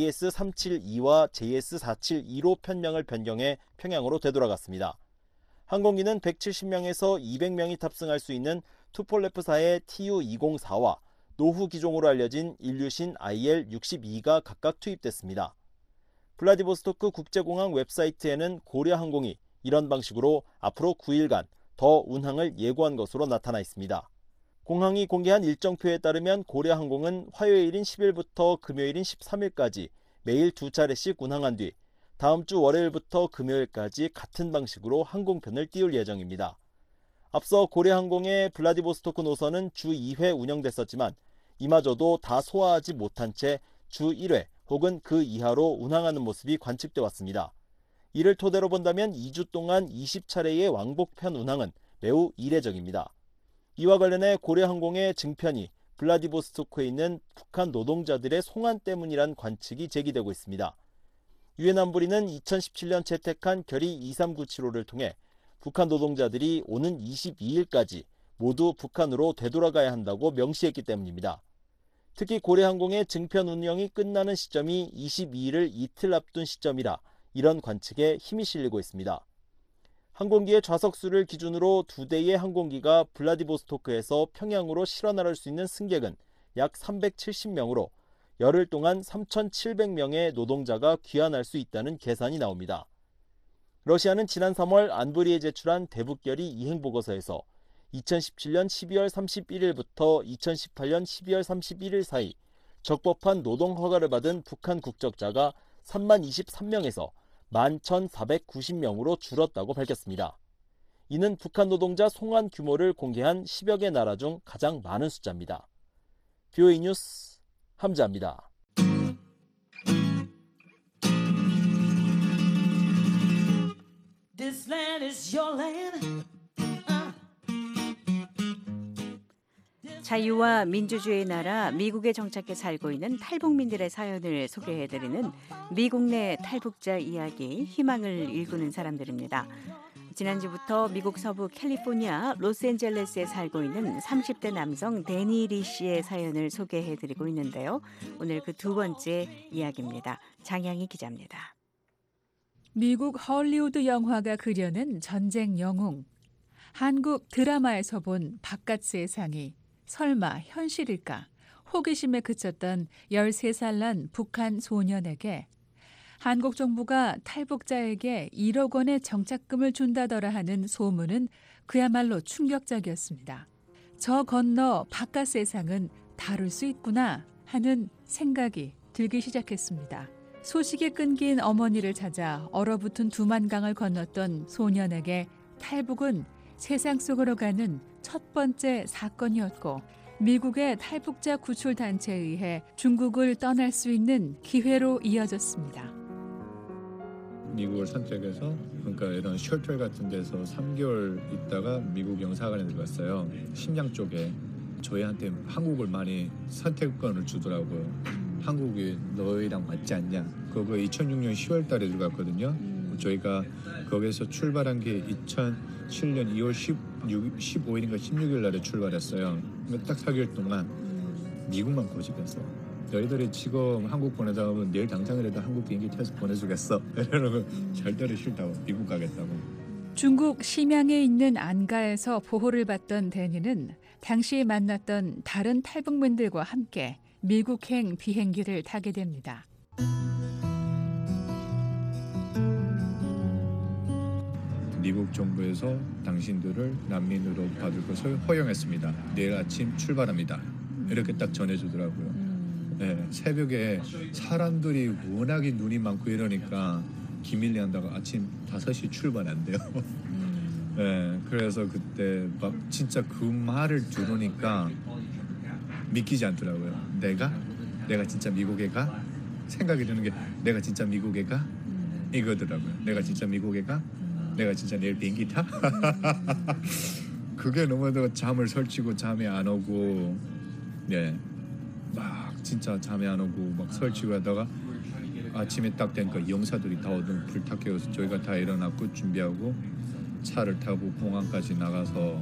JS372와 JS472로 편명을 변경해 평양으로 되돌아갔습니다. 항공기는 170명에서 200명이 탑승할 수 있는 투폴레프사의 TU-204와 노후 기종으로 알려진 일류신 IL-62가 각각 투입됐습니다. 블라디보스토크 국제공항 웹사이트에는 고려항공이 이런 방식으로 앞으로 9일간 더 운항을 예고한 것으로 나타나 있습니다. 공항이 공개한 일정표에 따르면 고려항공은 화요일인 10일부터 금요일인 13일까지 매일 2차례씩 운항한 뒤 다음 주 월요일부터 금요일까지 같은 방식으로 항공편을 띄울 예정입니다. 앞서 고려항공의 블라디보스토크 노선은 주 2회 운영됐었지만 이마저도 다 소화하지 못한 채 주 1회 혹은 그 이하로 운항하는 모습이 관측돼 왔습니다. 이를 토대로 본다면 2주 동안 20차례의 왕복편 운항은 매우 이례적입니다. 이와 관련해 고려항공의 증편이 블라디보스토크에 있는 북한 노동자들의 송환 때문이란 관측이 제기되고 있습니다. 유엔 안보리는 2017년 채택한 결의 2397호를 통해 북한 노동자들이 오는 22일까지 모두 북한으로 되돌아가야 한다고 명시했기 때문입니다. 특히 고려항공의 증편 운영이 끝나는 시점이 22일을 이틀 앞둔 시점이라 이런 관측에 힘이 실리고 있습니다. 항공기의 좌석수를 기준으로 2대의 항공기가 블라디보스토크에서 평양으로 실어 나를 수 있는 승객은 약 370명으로 열흘 동안 3,700명의 노동자가 귀환할 수 있다는 계산이 나옵니다. 러시아는 지난 3월 안보리에 제출한 대북결의 이행보고서에서 2017년 12월 31일부터 2018년 12월 31일 사이 적법한 노동허가를 받은 북한 국적자가 3만 23명에서 11,490명으로 줄었다고 밝혔습니다. 이는 북한 노동자 송환 규모를 공개한 10여 개 나라 중 가장 많은 숫자입니다. VOA 뉴스 함자입니다. This land is your land. 자유와 민주주의의 나라 미국에 정착해 살고 있는 탈북민들의 사연을 소개해드리는 미국 내 탈북자 이야기, 희망을 일구는 사람들입니다. 지난주부터 미국 서부 캘리포니아 로스앤젤레스에 살고 있는 30대 남성 데니 리 씨의 사연을 소개해드리고 있는데요. 오늘 그 두 번째 이야기입니다. 장향희 기자입니다. 미국 헐리우드 영화가 그려낸 전쟁 영웅. 한국 드라마에서 본 바깥 세상이 설마 현실일까? 호기심에 그쳤던 13살 난 북한 소년에게 한국 정부가 탈북자에게 1억 원의 정착금을 준다더라 하는 소문은 그야말로 충격적이었습니다. 저 건너 바깥 세상은 다를 수 있구나 하는 생각이 들기 시작했습니다. 소식에 끊긴 어머니를 찾아 얼어붙은 두만강을 건넜던 소년에게 탈북은 세상 속으로 가는 첫 번째 사건이었고 미국의 탈북자 구출 단체에 의해 중국을 떠날 수 있는 기회로 이어졌습니다. 미국을 선택해서 그러니까 이런 쉘터 같은 데서 3개월 있다가 미국 영사관에 들어갔어요. 심양 쪽에 저희한테 한국을 많이 선택권을 주더라고요. 한국이 너희랑 맞지 않냐. 그거 2006년 10월 달에 들어갔거든요. 저희가 거기서 출발한 게 2007년 2월 15일인가 16일 날에 출발했어요. 딱 4개월 동안 미국만 고집했어요. 너희들이 지금 한국 보내다 보면 내일 당장이라도 한국 비행기 타서 보내주겠어. 이러고 절대로 싫다고 미국 가겠다고. 중국 심양에 있는 안가에서 보호를 받던 데니는 당시 만났던 다른 탈북민들과 함께 미국행 비행기를 타게 됩니다. 미국 정부에서 당신들을 난민으로 받을 것을 허용했습니다. 내일 아침 출발합니다. 이렇게 딱 전해주더라고요. 네, 새벽에 사람들이 워낙에 눈이 많고 이러니까 기밀리 한다고 아침 5시 출발한대요. 네, 그래서 그때 막 진짜 그 말을 들으니까 믿기지 않더라고요. 내가 진짜 미국에 가? 생각이 드는 게 내가 진짜 미국에 가? 이거더라고요. 내가 진짜 미국에 가? 내가 진짜 내일 비행기 타? 그게 너무도 잠을 설치고 잠이 안 오고 네, 막 진짜 잠이 안 오고 막 설치고 하다가 아침에 딱 되니까 영사들이 다 오던 불 탁 깨워서 저희가 다 일어났고 준비하고 차를 타고 공항까지 나가서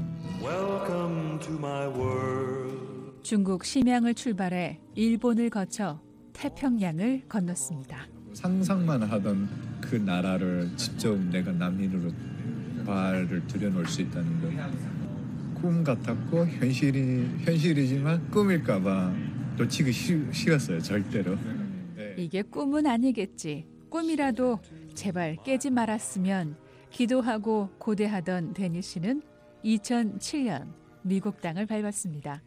중국 심양을 출발해 일본을 거쳐 태평양을 건넜습니다. 상상만 하던 그 나라를 직접 내가 난민으로 발을 들여놓을 수 있다는 거. 꿈 같았고 현실이지만 꿈일까봐 놓치기 싫었어요. 절대로. 네. 이게 꿈은 아니겠지. 꿈이라도 제발 깨지 말았으면 기도하고 고대하던 데니 씨는 2007년 미국 땅을 밟았습니다.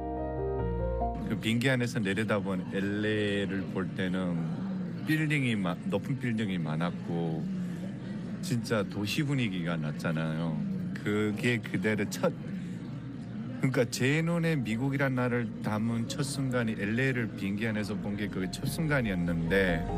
그 비행기 안에서 내려다본 LA를 볼 때는 높은 빌딩이 많았고 진짜 도시 분위기가 났잖아요. 그게 그대로 그러니까 제 눈에 미국이란 나라를 담은 첫 순간이 LA를 비행기 안에서 본 게 그 첫 순간이었는데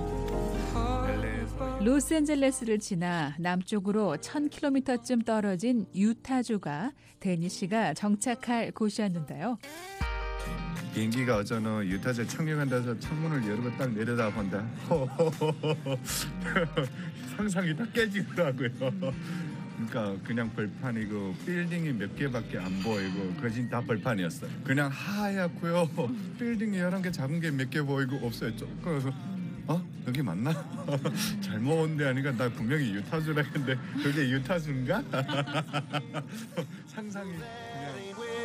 로스앤젤레스를 지나 남쪽으로 1000km쯤 떨어진 유타주가 데니 씨가 정착할 곳이었는데요. 비행기가 어쩌면 유타주 착륙한다서 창문을 열고 딱 내려다본다. 상상이 다 깨지더라고요. 그러니까 그냥 벌판이고 빌딩이 몇 개밖에 안 보이고 그것이 다 벌판이었어요. 그냥 하얗고요. 빌딩이 11개 작은 게 몇 개 보이고 없어요. 그래서 여기 맞나? 잘못 온 데 아니까 나 분명히 유타주라 했는데 그게 유타주인가? 상상이 그냥.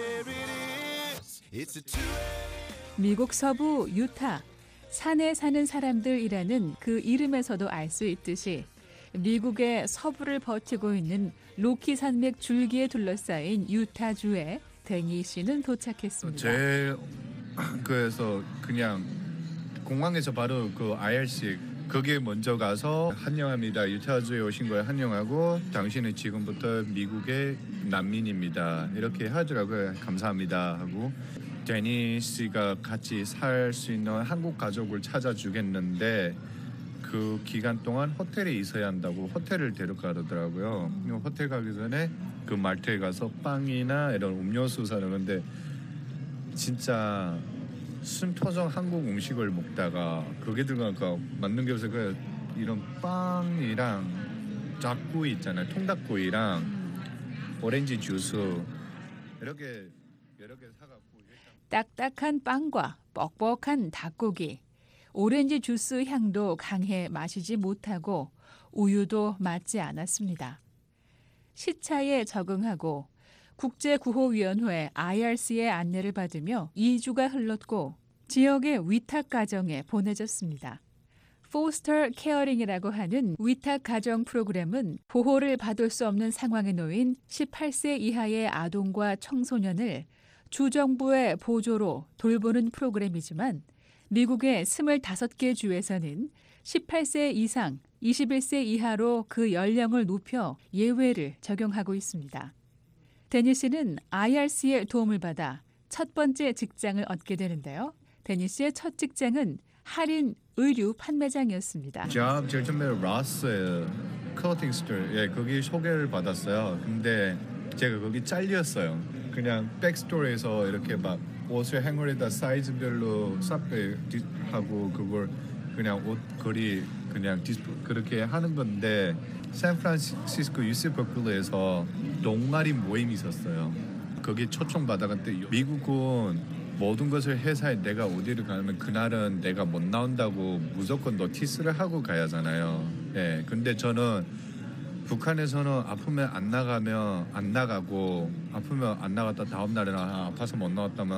미국 서부 유타, 산에 사는 사람들이라는 그 이름에서도 알 수 있듯이 미국의 서부를 버티고 있는 로키 산맥 줄기에 둘러싸인 유타주에 데니 씨는 도착했습니다. 그래서 그냥 공항에서 바로 그 IRC 거기에 먼저 가서 환영합니다. 유타주에 오신 거에 환영하고 당신은 지금부터 미국의 난민입니다. 이렇게 하더라고요. 감사합니다 하고 데니스가 같이 살 수 있는 한국 가족을 찾아주겠는데 그 기간 동안 호텔에 있어야 한다고 호텔을 데려가더라고요. 호텔 가기 전에 그 말트에 가서 빵이나 이런 음료수 사려는데 진짜 순토종 한국 음식을 먹다가 거기에 들어가니까 맞는 게 없어요. 그 이런 빵이랑 닭구이 있잖아요. 통닭구이랑 오렌지 주스 이렇게 여러 개 사갖고 딱딱한 빵과 뻑뻑한 닭고기, 오렌지 주스 향도 강해 마시지 못하고 우유도 맞지 않았습니다. 시차에 적응하고 국제구호위원회 IRC의 안내를 받으며 2주가 흘렀고 지역의 위탁 가정에 보내졌습니다. 포스터 케어링이라고 하는 위탁 가정 프로그램은 보호를 받을 수 없는 상황에 놓인 18세 이하의 아동과 청소년을 주정부의 보조로 돌보는 프로그램이지만 미국의 25개 주에서는 18세 이상, 21세 이하로 그 연령을 높여 예외를 적용하고 있습니다. 데니 씨는 IRC의 도움을 받아 첫 번째 직장을 얻게 되는데요. 데니 씨의 첫 직장은 할인 의류 판매장이었습니다. 제일 처음에 라스의 클로팅 스토어 거기 소개를 받았어요. 근데 제가 거기 잘렸어요. 그냥 백스토어에서 이렇게 막 옷을 행어에다 사이즈별로 하고 그걸 그냥 옷 거리 그냥 그렇게 하는 건데 샌프란시스코 유스 버클리에서 동아리 모임이 있었어요. 거기 초청 받아갔는데 미국은 모든 것을 회사에 내가 어디를 가면 그날은 내가 못 나온다고 무조건 노티스를 하고 가야 하잖아요. 예, 근데 저는 북한에서는 아프면 안 나가면 안 나가고 아프면 안 나갔다 다음 날에는 아파서 못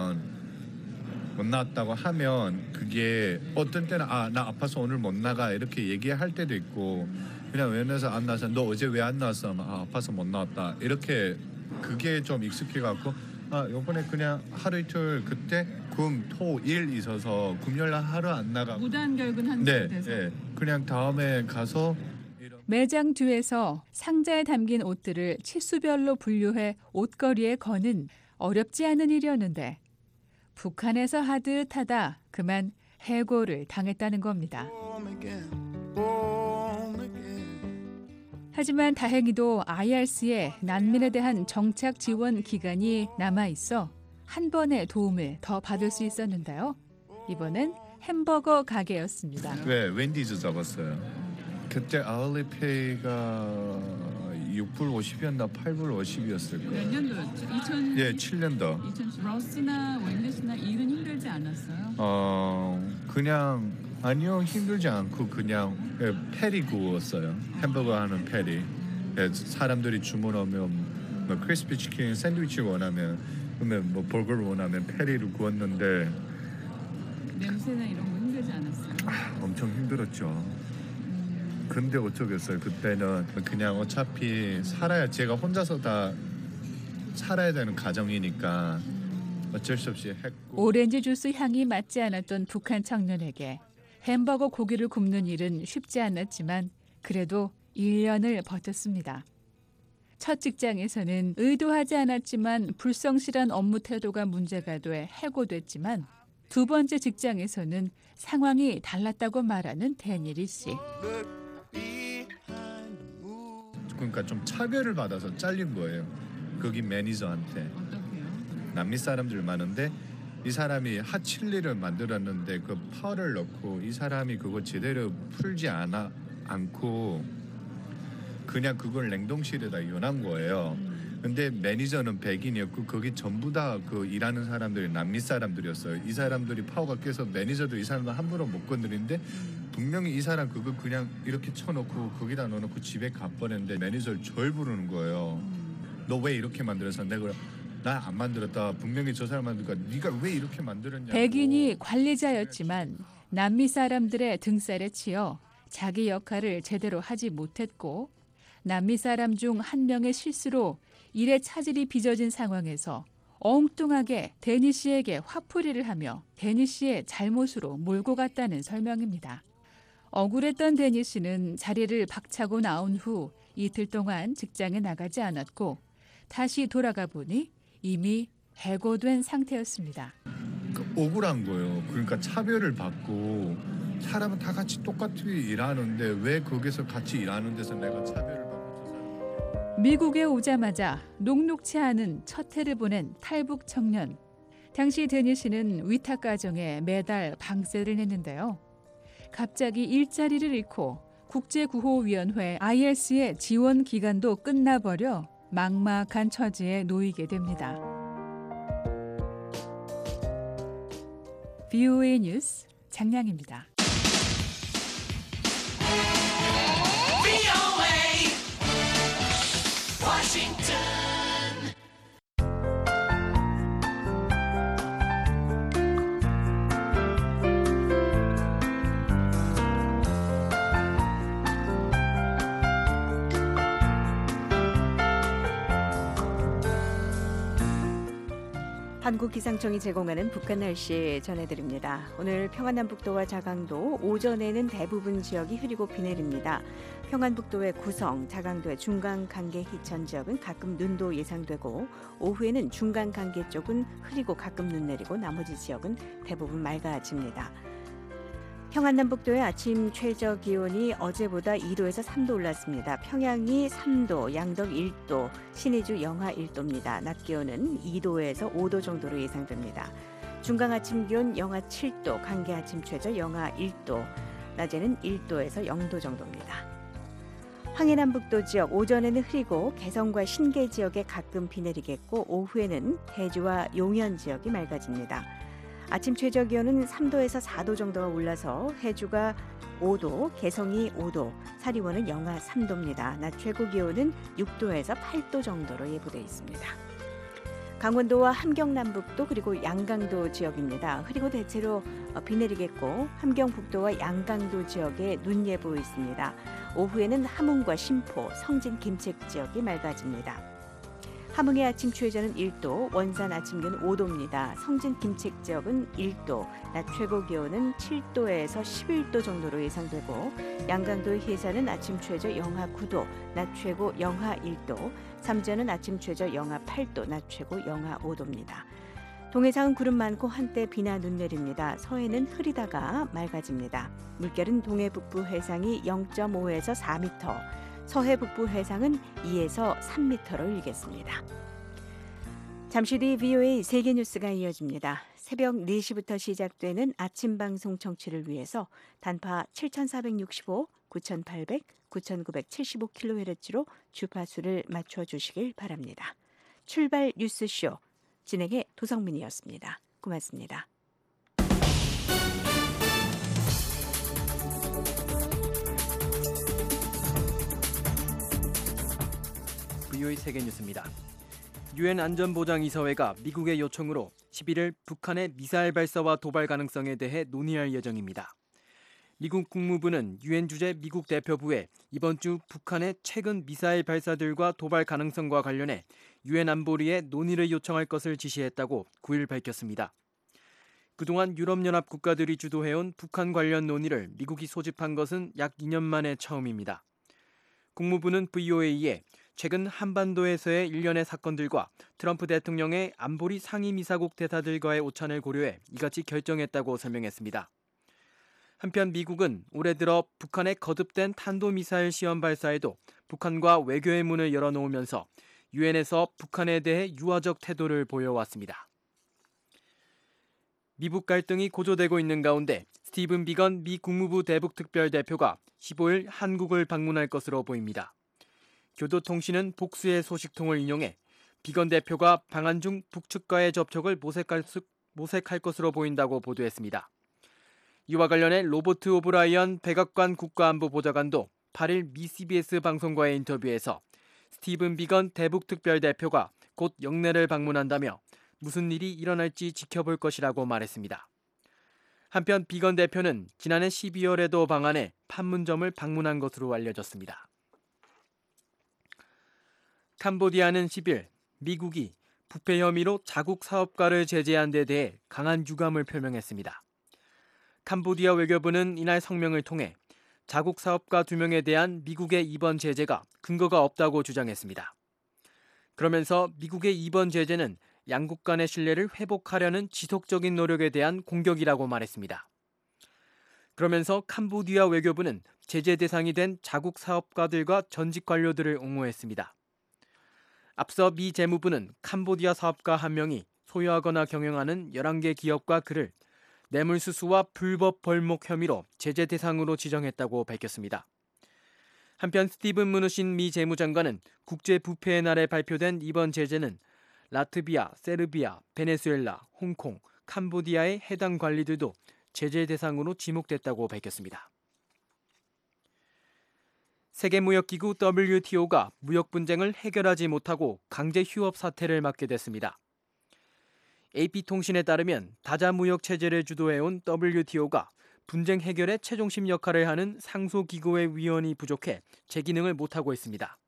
나왔다고 하면 그게 어떤 때는 나 아파서 오늘 못 나가 이렇게 얘기할 때도 있고 그냥 웬만해서 안 나와서 너 어제 왜 안 나왔어? 아파서 못 나왔다 이렇게 그게 좀 익숙해갖고 이번에 그냥 하루 이틀 그때 금, 토, 일 있어서 금요일날 하루 안 나가고 무단결근 한 네, 돼서 네, 그냥 다음에 가서 매장 뒤에서 상자에 담긴 옷들을 치수별로 분류해 옷걸이에 거는 어렵지 않은 일이었는데 북한에서 하듯 하다 그만 해고를 당했다는 겁니다. 하지만 다행히도 IRC에 난민에 대한 정착 지원 기간이 남아있어 한 번의 도움을 더 받을 수 있었는데요. 이번엔 햄버거 가게였습니다. 왜 웬디즈 잡았어요. 그때 아울리페이가 6불 50이었나 8불 50이었을 거예요. 몇 년도였죠? 7년도. 러스나 웬디스나 일은 힘들지 않았어요? 그냥 아니요 힘들지 않고 그냥 패리 구웠어요. 햄버거 하는 패리. 사람들이 주문하면 뭐 크리스피 치킨 샌드위치 원하면 그러면 뭐 버거를 원하면 패리를 구웠는데 냄새나 이런 거 힘들지 않았어요? 엄청 힘들었죠. 근데 어쩌겠어요. 그때는 그냥 어차피 제가 혼자서 다 살아야 되는 가정이니까 어쩔 수 없이 했고. 오렌지 주스 향이 맞지 않았던 북한 청년에게 햄버거 고기를 굽는 일은 쉽지 않았지만 그래도 1년을 버텼습니다. 첫 직장에서는 의도하지 않았지만 불성실한 업무 태도가 문제가 돼 해고됐지만 두 번째 직장에서는 상황이 달랐다고 말하는 데니리 씨. 그러니까 좀 차별을 받아서 잘린 거예요. 거기 매니저한테. 어떻게요? 남미 사람들 많은데 이 사람이 핫칠리를 만들었는데 그 펄을 넣고 이 사람이 그거 제대로 풀지 않고 그냥 그걸 냉동실에다 요난 거예요. 근데 매니저는 백인이었고 거기 전부 다 그 일하는 사람들이 남미 사람들이었어요. 이 사람들이 파워가 깨서 매니저도 이 사람을 함부로 못 건드리는데 분명히 이 사람 그거 그냥 이렇게 쳐놓고 거기다 넣어놓고 집에 가버렸는데 매니저를 절 부르는 거예요. 너 왜 이렇게 만들어서 내가 나 안 만들었다. 분명히 저 사람 만들까 네가 왜 이렇게 만들었냐. 백인이 관리자였지만 남미 사람들의 등살에 치여 자기 역할을 제대로 하지 못했고 남미 사람 중 한 명의 실수로 일의 차질이 빚어진 상황에서 엉뚱하게 데니 씨에게 화풀이를 하며 데니 씨의 잘못으로 몰고 갔다는 설명입니다. 억울했던 데니 씨는 자리를 박차고 나온 후 이틀 동안 직장에 나가지 않았고 다시 돌아가 보니 이미 해고된 상태였습니다. 억울한 거예요. 그러니까 차별을 받고 사람은 다 같이 똑같이 일하는데 왜 거기서 같이 일하는 데서 내가 차별을 받고 미국에 오자마자 녹록치 않은 첫 해를 보낸 탈북 청년. 당시 데니 씨는 위탁 가정에 매달 방세를 냈는데요. 갑자기 일자리를 잃고 국제구호위원회 ILC의 지원 기간도 끝나버려 막막한 처지에 놓이게 됩니다. VOA 뉴스 장량입니다. 한국기상청이 제공하는 북한 날씨 전해드립니다. 오늘 평안남북도와 자강도 오전에는 대부분 지역이 흐리고 비 내립니다. 평안북도의 구성, 자강도의 중간 간계 희천 지역은 가끔 눈도 예상되고 오후에는 중간 간계 쪽은 흐리고 가끔 눈 내리고 나머지 지역은 대부분 맑아집니다. 평안남북도의 아침 최저 기온이 어제보다 2도에서 3도 올랐습니다. 평양이 3도, 양덕 1도, 신의주 영하 1도입니다. 낮 기온은 2도에서 5도 정도로 예상됩니다. 중강 아침 기온 영하 7도, 간계 아침 최저 영하 1도, 낮에는 1도에서 0도 정도입니다. 황해남북도 지역 오전에는 흐리고 개성과 신계 지역에 가끔 비 내리겠고 오후에는 해주와 용현 지역이 맑아집니다. 아침 최저 기온은 3도에서 4도 정도가 올라서 해주가 5도, 개성이 5도, 사리원은 영하 3도입니다. 낮 최고 기온은 6도에서 8도 정도로 예보되어 있습니다. 강원도와 함경남북도 그리고 양강도 지역입니다. 흐리고 대체로 비 내리겠고 함경북도와 양강도 지역에 눈 예보 있습니다. 오후에는 함흥과 신포, 성진, 김책 지역이 맑아집니다. 함흥의 아침 최저는 1도, 원산 아침 기온은 5도입니다. 성진 김책 지역은 1도, 낮 최고 기온은 7도에서 11도 정도로 예상되고 양강도의 해산은 아침 최저 영하 9도, 낮 최고 영하 1도, 삼전은 아침 최저 영하 8도, 낮 최고 영하 5도입니다. 동해상은 구름 많고 한때 비나 눈 내립니다. 서해는 흐리다가 맑아집니다. 물결은 동해 북부 해상이 0.5에서 4m, 서해 북부 해상은 2에서 3m로 일겠습니다. 잠시 뒤 VOA 세계뉴스가 이어집니다. 새벽 4시부터 시작되는 아침 방송 청취를 위해서 단파 7465, 9800, 9975kHz로 주파수를 맞춰주시길 바랍니다. 출발 뉴스쇼 진행의 도성민이었습니다. 고맙습니다. VOA 세계뉴스입니다. 유엔 안전보장이사회가 미국의 요청으로 11일 북한의 미사일 발사와 도발 가능성에 대해 논의할 예정입니다. 미국 국무부는 유엔 주재 미국 대표부에 이번 주 북한의 최근 미사일 발사들과 도발 가능성과 관련해 유엔 안보리에 논의를 요청할 것을 지시했다고 9일 밝혔습니다. 그동안 유럽연합 국가들이 주도해온 북한 관련 논의를 미국이 소집한 것은 약 2년 만에 처음입니다. 국무부는 VOA에 최근 한반도에서의 일련의 사건들과 트럼프 대통령의 안보리 상임이사국 대사들과의 오찬을 고려해 이같이 결정했다고 설명했습니다. 한편 미국은 올해 들어 북한의 거듭된 탄도미사일 시험 발사에도 북한과 외교의 문을 열어놓으면서 유엔에서 북한에 대해 유화적 태도를 보여왔습니다. 미북 갈등이 고조되고 있는 가운데 스티븐 비건 미 국무부 대북특별대표가 15일 한국을 방문할 것으로 보입니다. 교도통신은 복수의 소식통을 인용해 비건 대표가 방한 중 북측과의 접촉을 모색할 것으로 보인다고 보도했습니다. 이와 관련해 로버트 오브라이언 백악관 국가안보보좌관도 8일 미 CBS 방송과의 인터뷰에서 스티븐 비건 대북특별대표가 곧 영내를 방문한다며 무슨 일이 일어날지 지켜볼 것이라고 말했습니다. 한편 비건 대표는 지난해 12월에도 방한해 판문점을 방문한 것으로 알려졌습니다. 캄보디아는 10일 미국이 부패 혐의로 자국 사업가를 제재한 데 대해 강한 유감을 표명했습니다. 캄보디아 외교부는 이날 성명을 통해 자국 사업가 2명에 대한 미국의 이번 제재가 근거가 없다고 주장했습니다. 그러면서 미국의 이번 제재는 양국 간의 신뢰를 회복하려는 지속적인 노력에 대한 공격이라고 말했습니다. 그러면서 캄보디아 외교부는 제재 대상이 된 자국 사업가들과 전직 관료들을 옹호했습니다. 앞서 미 재무부는 캄보디아 사업가 1명이 소유하거나 경영하는 11개 기업과 그를 뇌물수수와 불법 벌목 혐의로 제재 대상으로 지정했다고 밝혔습니다. 한편 스티븐 무누신 미 재무장관은 국제부패의 날에 발표된 이번 제재는 라트비아, 세르비아, 베네수엘라, 홍콩, 캄보디아의 해당 관리들도 제재 대상으로 지목됐다고 밝혔습니다. 세계무역기구 WTO가 무역 분쟁을 해결하지 못하고 강제 휴업 사태를 맞게 됐습니다. AP통신에 따르면 다자 무역 체제를 주도해온 WTO가 분쟁 해결에 최종심 역할을 하는 상소기구의 위원이 부족해 제 기능을 못하고 있습니다.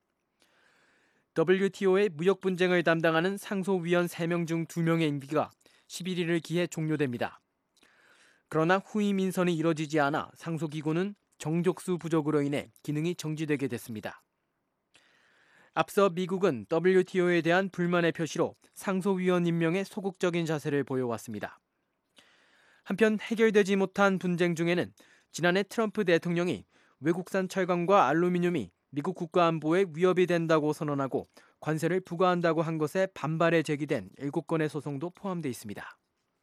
WTO의 무역 분쟁을 담당하는 상소위원 3명 중 2명의 임기가 11일을 기해 종료됩니다. 그러나 후임 인선이 이뤄지지 않아 상소기구는 정족수 부족으로 인해 기능이 정지되게 됐습니다. 앞서 미국은 WTO에 대한 불만의 표시로 상소위원 임명에 소극적인 자세를 보여왔습니다. 한편 해결되지 못한 분쟁 중에는 지난해 트럼프 대통령이 외국산 철강과 알루미늄이 미국 국가안보에 위협이 된다고 선언하고 관세를 부과한다고 한 것에 반발에 제기된 7건의 소송도 포함되어 있습니다.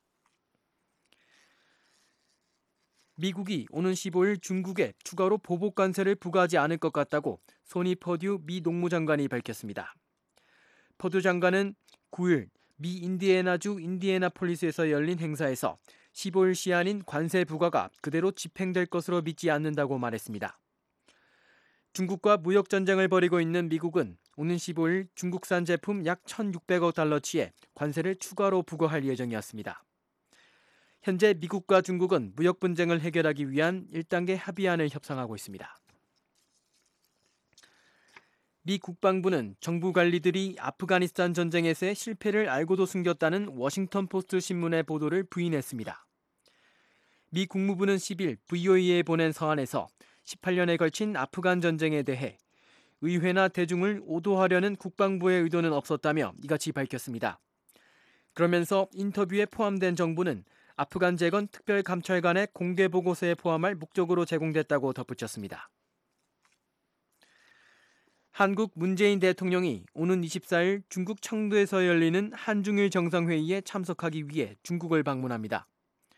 미국이 오는 15일 중국에 추가로 보복 관세를 부과하지 않을 것 같다고 소니 퍼듀 미 농무장관이 밝혔습니다. 퍼듀 장관은 9일 미 인디애나주 인디애나폴리스에서 열린 행사에서 15일 시한인 관세 부과가 그대로 집행될 것으로 믿지 않는다고 말했습니다. 중국과 무역 전쟁을 벌이고 있는 미국은 오는 15일 중국산 제품 약 1,600억 달러치의 관세를 추가로 부과할 예정이었습니다. 현재 미국과 중국은 무역 분쟁을 해결하기 위한 1단계 합의안을 협상하고 있습니다. 미 국방부는 정부 관리들이 아프가니스탄 전쟁에서의 실패를 알고도 숨겼다는 워싱턴 포스트 신문의 보도를 부인했습니다. 미 국무부는 10일 VOA에 보낸 서한에서 18년에 걸친 아프간 전쟁에 대해 의회나 대중을 오도하려는 국방부의 의도는 없었다며 이같이 밝혔습니다. 그러면서 인터뷰에 포함된 정보는 아프간 재건 특별감찰관의 공개 보고서에 포함할 목적으로 제공됐다고 덧붙였습니다. 한국 문재인 대통령이 오는 24일 중국 청두에서 열리는 한중일 정상회의에 참석하기 위해 중국을 방문합니다.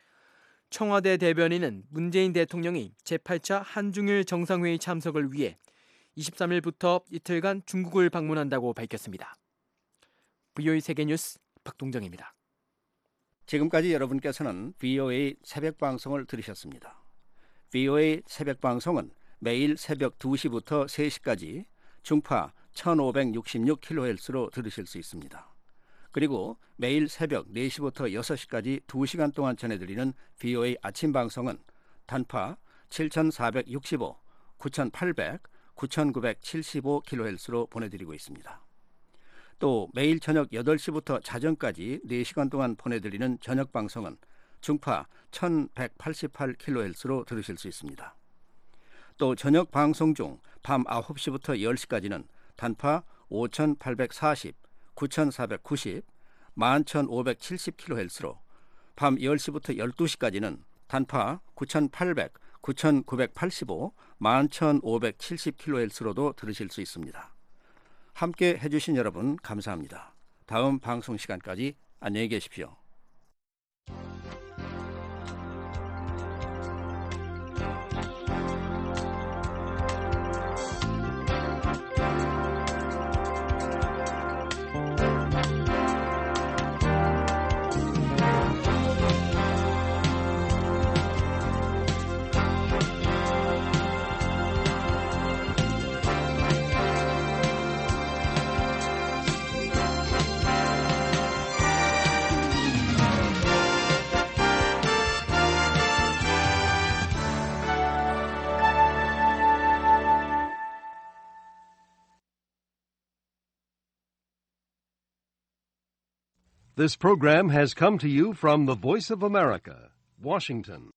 청와대 대변인은 문재인 대통령이 제8차 한중일 정상회의 참석을 위해 23일부터 이틀간 중국을 방문한다고 밝혔습니다. VOA 세계뉴스 박동정입니다. 지금까지 여러분께서는 VOA 새벽 방송을 들으셨습니다. VOA 새벽 방송은 매일 새벽 2시부터 3시까지 중파 1566kHz로 들으실 수 있습니다. 그리고 매일 새벽 4시부터 6시까지 2시간 동안 전해드리는 VOA 아침 방송은 단파 7465, 9800, 9975kHz로 보내드리고 있습니다. 또 매일 저녁 8시부터 자정까지 4시간 동안 보내드리는 저녁 방송은 중파 1188kHz로 들으실 수 있습니다. 또 저녁 방송 중 밤 9시부터 10시까지는 단파 5840, 9490, 11570kHz로 밤 10시부터 12시까지는 단파 9800, 9985, 11570kHz로도 들으실 수 있습니다. 함께 해주신 여러분 감사합니다. 다음 방송 시간까지 안녕히 계십시오. This program has come to you from the Voice of America, Washington.